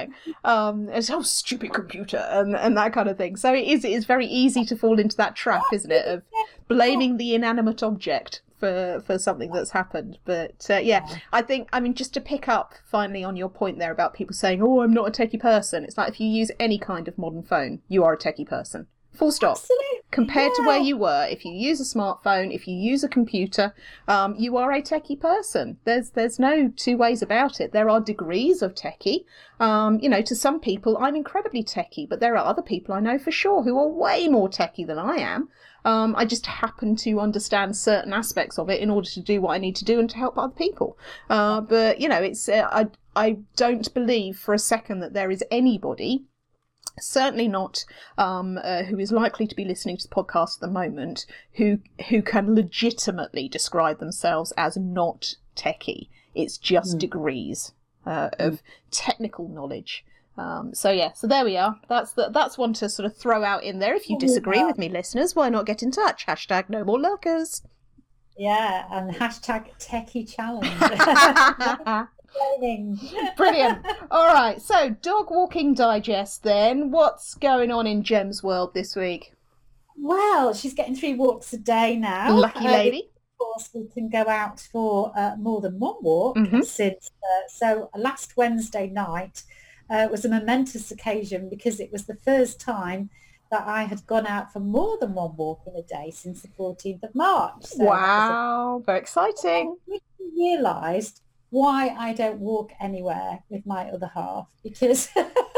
it's, stupid computer and that kind of thing. So it is very easy to fall into that trap, isn't it, of blaming the inanimate object for something that's happened. But, I think, just to pick up finally on your point there about people saying, oh, I'm not a techie person. It's like if you use any kind of modern phone, you are a techie person. Full stop. Absolutely. Compared to where you were, if you use a smartphone, if you use a computer, you are a techie person. There's no two ways about it. There are degrees of techie. To some people, I'm incredibly techie, but there are other people I know for sure who are way more techie than I am. I just happen to understand certain aspects of it in order to do what I need to do and to help other people. But it's I don't believe for a second that there is anybody, certainly not who is likely to be listening to the podcast at the moment, who can legitimately describe themselves as not techie. It's just degrees of technical knowledge. So there we are. That's one to sort of throw out in there. If you disagree with me, listeners, why not get in touch? # no more lurkers. Yeah, and # techie challenge. Brilliant. All right, so Dog Walking Digest then. What's going on in Gem's world this week? Well, she's getting 3 walks a day now. Lucky lady. Of course, we can go out for more than one walk. Since so last Wednesday night was a momentous occasion because it was the first time that I had gone out for more than one walk in a day since the 14th of March. So wow, very exciting. I realised why I don't walk anywhere with my other half, because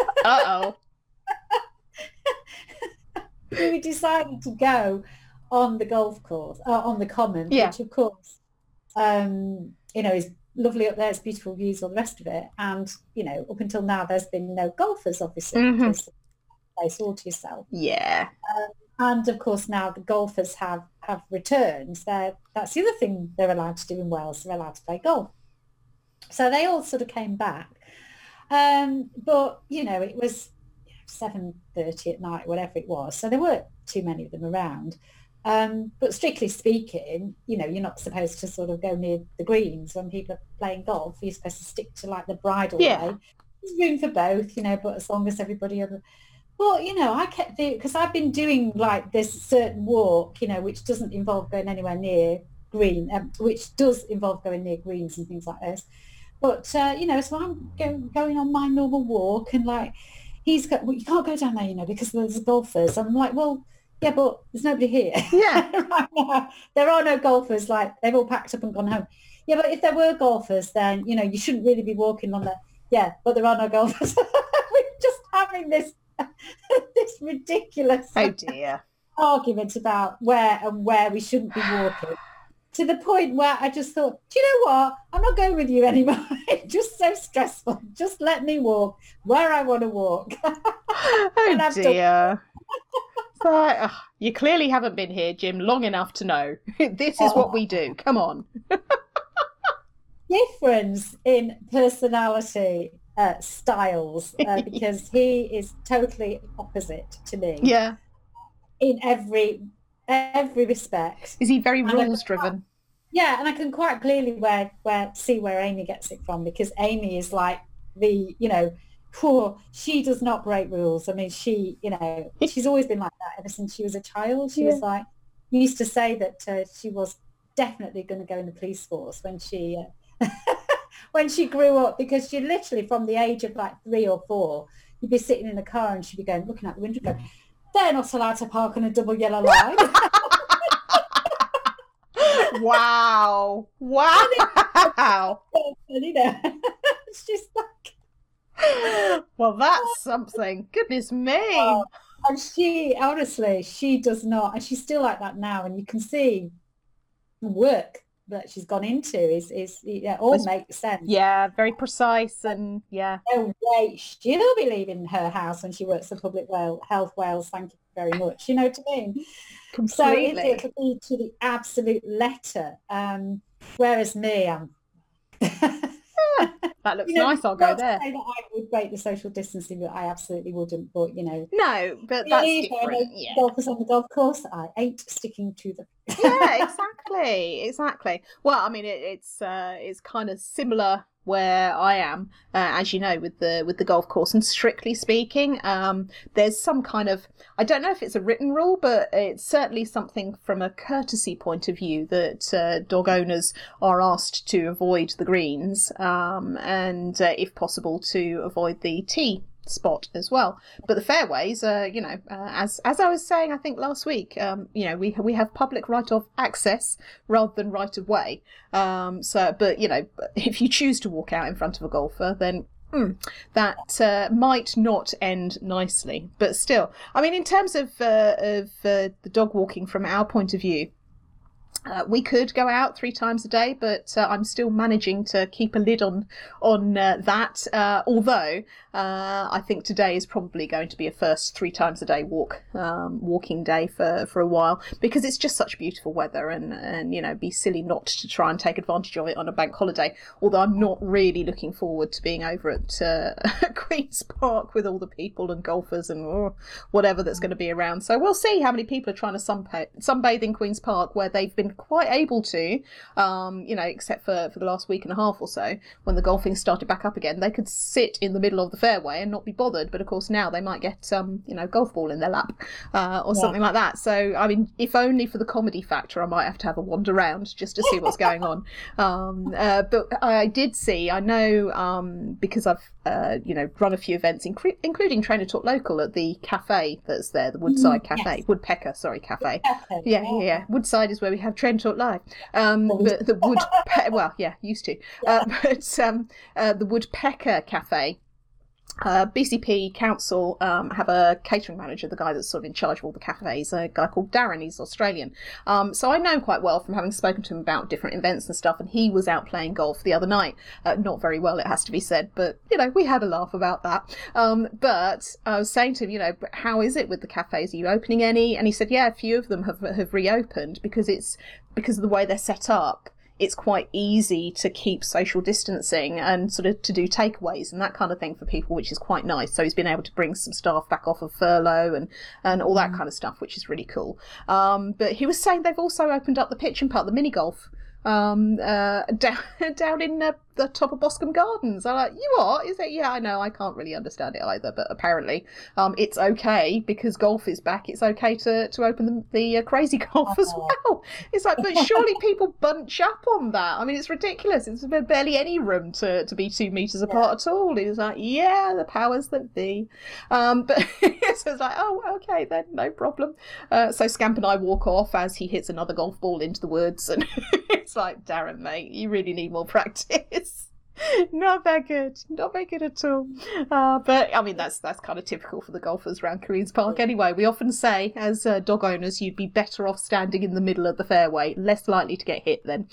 we decided to go on the golf course, on the common, which of course, is lovely up there, it's beautiful views, all the rest of it. And, up until now, there's been no golfers, obviously, because place all to yourself. Yeah. And of course, now the golfers have returned. That's the other thing they're allowed to do in Wales. They're allowed to play golf. So they all sort of came back. But, it was 7:30 at night, whatever it was. So there weren't too many of them around. But strictly speaking, you're not supposed to sort of go near the greens when people are playing golf. You're supposed to stick to like the bridle way. There's room for both, but as long as everybody other... Well, I kept doing, because I've been doing like this certain walk, which doesn't involve going anywhere near green, which does involve going near greens and things like this. But, so I'm going on my normal walk and like, he's got, well, you can't go down there, you know, because there's golfers. I'm like, well, yeah, but there's nobody here. Yeah. Right now, there are no golfers. Like, they've all packed up and gone home. Yeah, but if there were golfers, then, you know, you shouldn't really be walking on there. Yeah, but there are no golfers. We're just having this this ridiculous Oh dear. argument about where we shouldn't be walking. To the point where I just thought, do you know what? I'm not going with you anymore. It's just so stressful. Just let me walk where I want to walk. Oh dear. So, you clearly haven't been here, Jim, long enough to know. This is what we do. Come on. Difference in personality styles, because he is totally opposite to me. Yeah. In every respect. Is he very rules driven? Yeah, and I can quite clearly see where Amy gets it from, because Amy is like the, you know, poor, she does not break rules. I mean, she, you know, she's always been like that ever since she was a child. She was like, we used to say that she was definitely going to go in the police force when she when she grew up, because she literally, from the age of like 3 or 4, you'd be sitting in the car and she'd be going, looking out the window, going, they're not allowed to park on a double yellow line. Wow. You know, it's just like, well, that's something. Goodness me. And she, honestly, she does not, and she's still like that now, and you can see the work that she's gone into is all makes sense. Yeah, very precise, and yeah. No way she'll be leaving her house when she works for Public Health Wales. Thank you very much. You know what I mean? Completely. So it'll be to the absolute letter. Whereas me, that looks nice. I'll go there. Say that I would break the social distancing, but I absolutely wouldn't. But you know, no, but that's different. Yeah. Golfers on the golf course, I ain't sticking to them. Yeah, exactly. Well, I mean, it's kind of similar where I am, as you know, with the golf course. And strictly speaking, there's some kind of, I don't know if it's a written rule, but it's certainly something from a courtesy point of view that dog owners are asked to avoid the greens, and if possible to avoid the tee spot as well. But the fairways, you know, as I was saying, I think last week, you know, we have public right of access rather than right of way. So, but you know, if you choose to walk out in front of a golfer, then that might not end nicely. But still, I mean, in terms of the dog walking from our point of view, we could go out 3 times a day, but I'm still managing to keep a lid on that. Although I think today is probably going to be a first 3 times a day walking day for a while, because it's just such beautiful weather, and you know, be silly not to try and take advantage of it on a bank holiday. Although I'm not really looking forward to being over at Queen's Park with all the people and golfers and whatever that's going to be around. So we'll see how many people are trying to sunbathe in Queen's Park, where they've been quite able to, you know, except for the last week and a half or so, when the golfing started back up again. They could sit in the middle of the fairway and not be bothered, but of course now they might get you know, golf ball in their lap or something like that. So I mean, if only for the comedy factor, I might have to have a wander around just to see what's going on. But I did see, I know, because I've you know, run a few events, including Trainer Talk Local at the cafe that's there, the Woodside Cafe. Yes. Woodpecker Cafe. Yeah. Woodside is where we have Trainer Talk Live. But the well, yeah, used to. But the Woodpecker Cafe, BCP Council have a catering manager, the guy that's sort of in charge of all the cafes, a guy called Darren. He's Australian. So I know him quite well from having spoken to him about different events and stuff, and he was out playing golf the other night. Not very well, it has to be said, but, you know, we had a laugh about that. But I was saying to him, you know, how is it with the cafes? Are you opening any? And he said, yeah, a few of them have reopened, because of the way they're set up. It's quite easy to keep social distancing and sort of to do takeaways and that kind of thing for people, which is quite nice. So he's been able to bring some staff back off of furlough and all that kind of stuff, which is really cool. But he was saying they've also opened up the pitch and putt, the mini golf, down in the top of Boscombe Gardens. I'm like, you are? Is it? Yeah, I know. I can't really understand it either, but apparently it's okay because golf is back. It's okay to open the crazy golf as well. It's like, but surely people bunch up on that. I mean, it's ridiculous. It's barely any room to be 2 meters apart at all. It's like, yeah, the powers that be. But so it's like, oh, okay, then no problem. So Scamp and I walk off as he hits another golf ball into the woods, and it's like, Darren, mate, you really need more practice. Not very good at all. But I mean, that's kind of typical for the golfers around Queen's Park anyway. We often say, as dog owners, you'd be better off standing in the middle of the fairway, less likely to get hit then.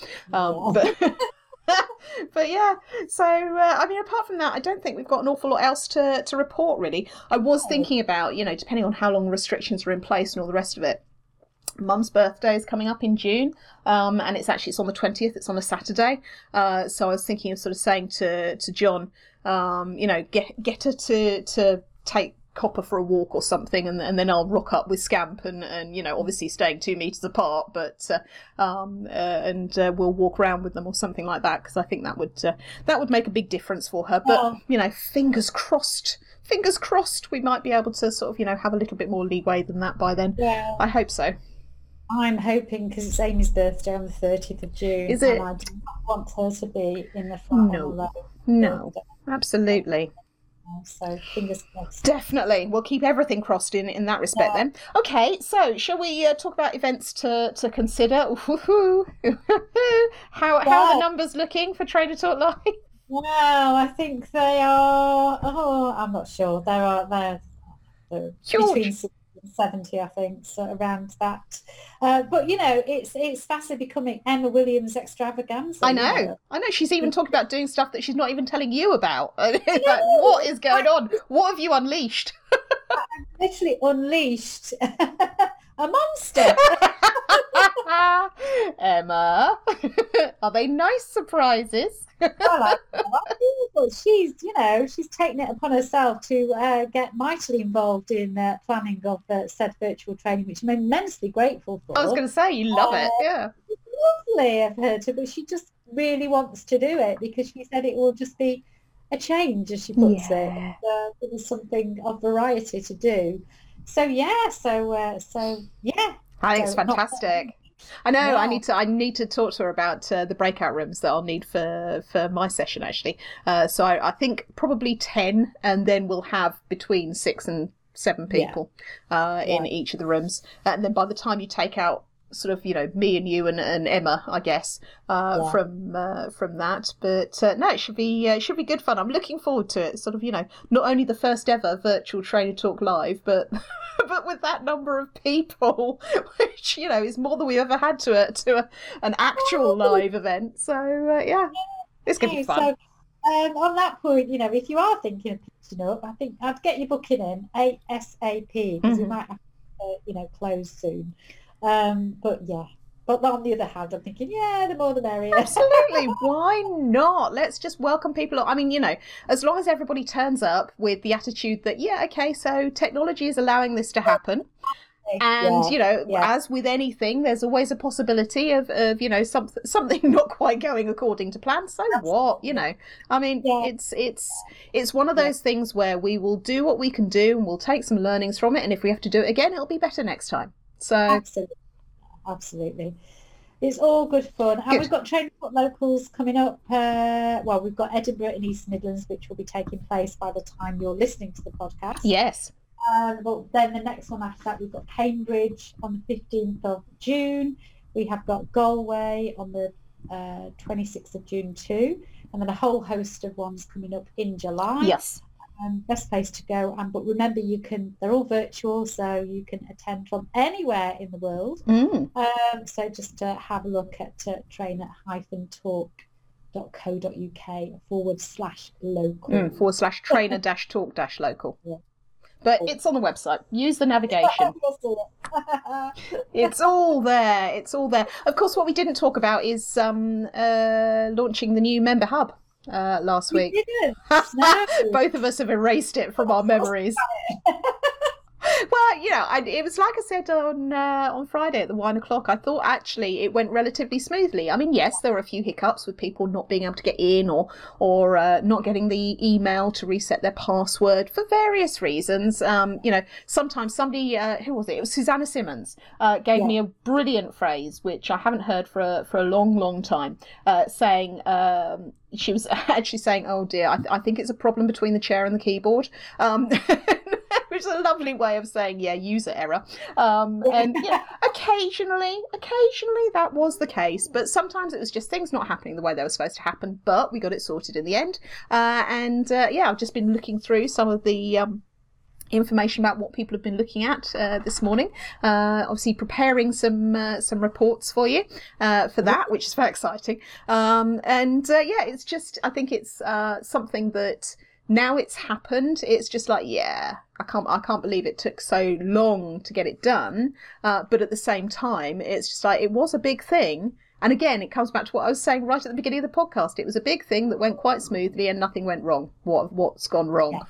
But yeah, so I mean, apart from that, I don't think we've got an awful lot else to report, really. I was thinking about, depending on how long restrictions are in place and all the rest of it, Mum's birthday is coming up in June, and it's on the 20th. It's on a Saturday. So I was thinking of sort of saying to John, get her to take Copper for a walk or something, and then I'll rock up with Scamp and obviously staying 2 meters apart, but we'll walk around with them or something like that, because I think that would make a big difference for her. But fingers crossed we might be able to sort of have a little bit more leeway than that by then. Yeah. I hope so. I'm hoping, because it's Amy's birthday on the 30th of June. Is it? And I do not want her to be in the flat. No, absolutely. So fingers crossed. Definitely. We'll keep everything crossed in that respect then. Okay, so shall we talk about events to consider? How are the numbers looking for Trainer Talk Live? Well, I think they are, I'm not sure. They're between 60 and 70, I think, so around that. But, it's fastly becoming Emma Williams extravaganza. I know. She's even talking about doing stuff that she's not even telling you about. Like, what is going on? What have you unleashed? I've literally unleashed a monster. Emma, are they nice surprises? Well, she's taken it upon herself to get mightily involved in planning of said virtual training, which I'm immensely grateful for. I was going to say, you love it, yeah. It's lovely of her to, but she just really wants to do it because she said it will just be a change, as she puts it. It was something of variety to do. So yeah. I think it's fantastic. I know. Yeah. I need to talk to her about the breakout rooms that I'll need for my session actually. So I think probably 10, and then we'll have between 6 and 7 people in each of the rooms. And then by the time you take out sort of me and you and Emma, I guess, from that. But no, it should be good fun. I'm looking forward to it. Sort of not only the first ever virtual Trainer Talk Live, but with that number of people, which is more than we ever had to an actual live event. So it's gonna be fun. So on that point, if you are thinking of pitching up, I think I'd get your booking in ASAP because we might have to, close soon. But on the other hand, I'm thinking, the more the merrier. Absolutely. Why not? Let's just welcome people. I mean, as long as everybody turns up with the attitude that, okay, so technology is allowing this to happen. And, as with anything, there's always a possibility of something not quite going according to plan. So what, I mean, it's one of those things where we will do what we can do and we'll take some learnings from it. And if we have to do it again, it'll be better next time. So absolutely. It's all good fun. And we've got Trainer Talk Locals coming up. We've got Edinburgh and East Midlands, which will be taking place by the time you're listening to the podcast. Yes. But then the next one after that, we've got Cambridge on the 15th of June. We have got Galway on the 26th of June too. And then a whole host of ones coming up in July. Yes. Best place to go. But remember, they're all virtual, so you can attend from anywhere in the world. So just have a look at trainer-talk.co.uk/local. /trainer-talk-local. Yeah. But it's on the website. Use the navigation. It's all there. It's all there. Of course, what we didn't talk about is launching the new member hub. Last week. No. Both of us have erased it from our memories. Well, it was like I said on Friday at the 1 o'clock. I thought actually it went relatively smoothly. I mean, yes, there were a few hiccups with people not being able to get in or not getting the email to reset their password for various reasons. Sometimes somebody, who was it? It was Susanna Simmons, gave me a brilliant phrase which I haven't heard for a long, long time, saying. She was actually saying, "Oh dear, I think it's a problem between the chair and the keyboard," which is a lovely way of saying, user error. And occasionally that was the case, but sometimes it was just things not happening the way they were supposed to happen. But we got it sorted in the end. I've just been looking through some of the information about what people have been looking at this morning, obviously preparing some reports for you for that, which is very exciting. It's just, I think it's something that now it's happened, it's just like, I can't believe it took so long to get it done, but at the same time it's just like, it was a big thing. And again, it comes back to what I was saying right at the beginning of the podcast. It was a big thing that went quite smoothly and nothing went wrong. What's gone wrong?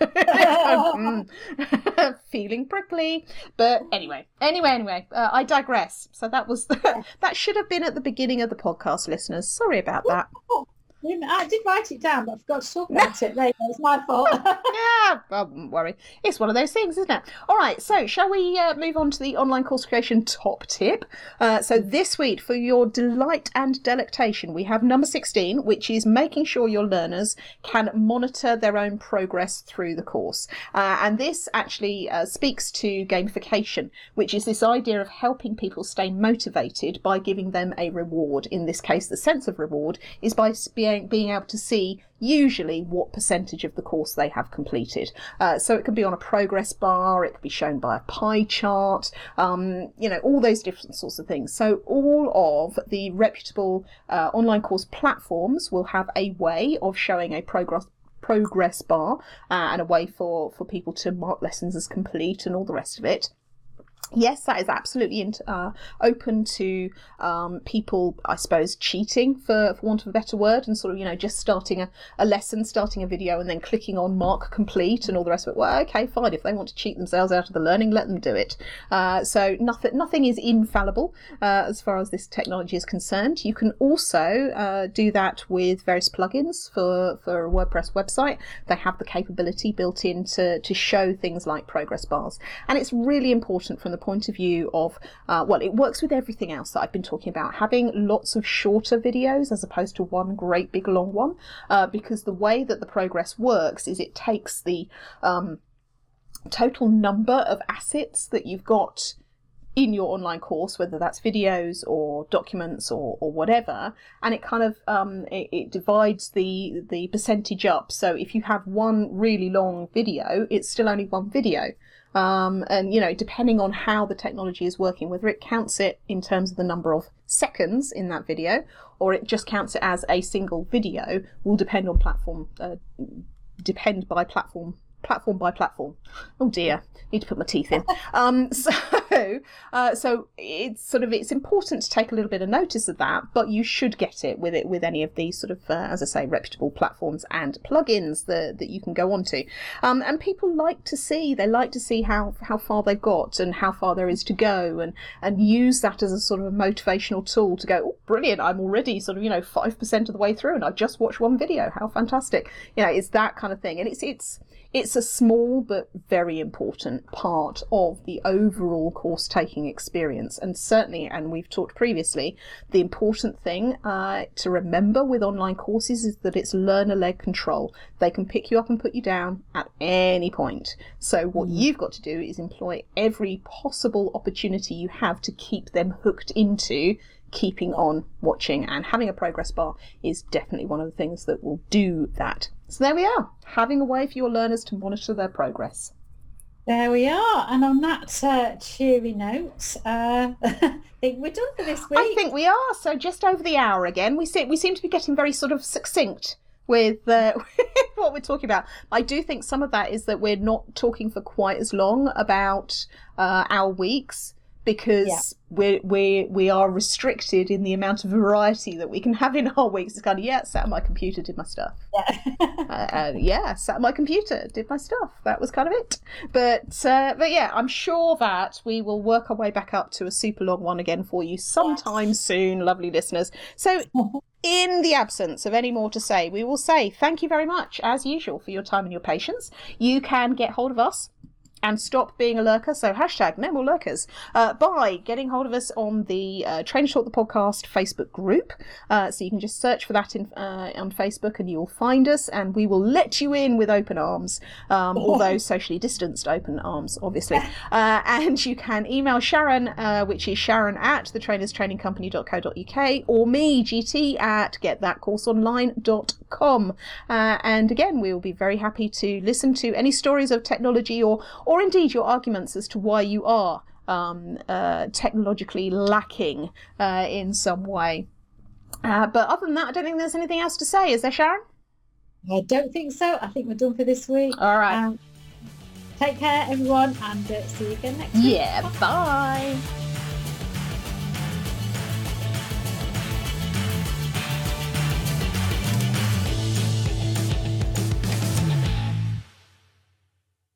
Feeling prickly. But anyway, I digress. So that was that should have been at the beginning of the podcast, listeners. Sorry about that. I did write it down, but I forgot to talk about it. There you go, it's my fault. I wouldn't worry. It's one of those things, isn't it? All right, so shall we move on to the online course creation top tip? So this week, for your delight and delectation, we have number 16, which is making sure your learners can monitor their own progress through the course. And this actually speaks to gamification, which is this idea of helping people stay motivated by giving them a reward. In this case, the sense of reward is by being able to see usually what percentage of the course they have completed. So it can be on a progress bar, it could be shown by a pie chart, all those different sorts of things. So all of the reputable online course platforms will have a way of showing a progress bar and a way for people to mark lessons as complete and all the rest of it. Yes, that is absolutely open to people, I suppose, cheating, for want of a better word, and sort of, just starting a lesson, starting a video, and then clicking on mark complete and all the rest of it. Well, okay, fine. If they want to cheat themselves out of the learning, let them do it. So nothing is infallible as far as this technology is concerned. You can also do that with various plugins for a WordPress website. They have the capability built in to show things like progress bars. And it's really important from the point of view of, it works with everything else that I've been talking about, having lots of shorter videos as opposed to one great big long one, because the way that the progress works is it takes the total number of assets that you've got in your online course, whether that's videos or documents or whatever, and it kind of it divides the percentage up. So if you have one really long video, it's still only one video. And depending on how the technology is working, whether it counts it in terms of the number of seconds in that video or it just counts it as a single video, will depend on platform by platform by platform. Oh dear, need to put my teeth in. So it's important to take a little bit of notice of that, but you should get it with any of these sort of, as I say, reputable platforms and plugins that you can go onto. And people like to see how far they've got and how far there is to go, and use that as a sort of a motivational tool to go, oh, brilliant, I'm already sort of 5% of the way through and I've just watched one video. How fantastic. It's that kind of thing. And it's a small but very important part of the overall course taking experience. And certainly, and we've talked previously, the important thing to remember with online courses is that it's learner-led control. They can pick you up and put you down at any point. So what you've got to do is employ every possible opportunity you have to keep them hooked into keeping on watching, and having a progress bar is definitely one of the things that will do that. So there we are, having a way for your learners to monitor their progress. There we are, and on that cheery note, I think we're done for this week. I think we are, so just over the hour again. We seem to be getting very sort of succinct with what we're talking about. I do think some of that is that we're not talking for quite as long about our weeks, because we are restricted in the amount of variety that we can have in our weeks. It's kind of, sat at my computer, did my stuff. Sat at my computer, did my stuff. That was kind of it. But yeah, I'm sure that we will work our way back up to a super long one again for you sometime soon, lovely listeners. So in the absence of any more to say, we will say thank you very much, as usual, for your time and your patience. You can get hold of us and stop being a lurker, so hashtag no more lurkers, by getting hold of us on the Trainers Talk the Podcast Facebook group. So you can just search for that on Facebook and you'll find us, and we will let you in with open arms, although socially distanced open arms, obviously. And you can email Sharon, which is sharon@thetrainerstrainingcompany.co.uk, or me, GT, at getthatcourseonline.com. And again, we will be very happy to listen to any stories of technology or indeed your arguments as to why you are technologically lacking in some way. But other than that, I don't think there's anything else to say. Is there, Sharon? I don't think so. I think we're done for this week. All right. Take care, everyone, and see you again next week. Yeah, bye.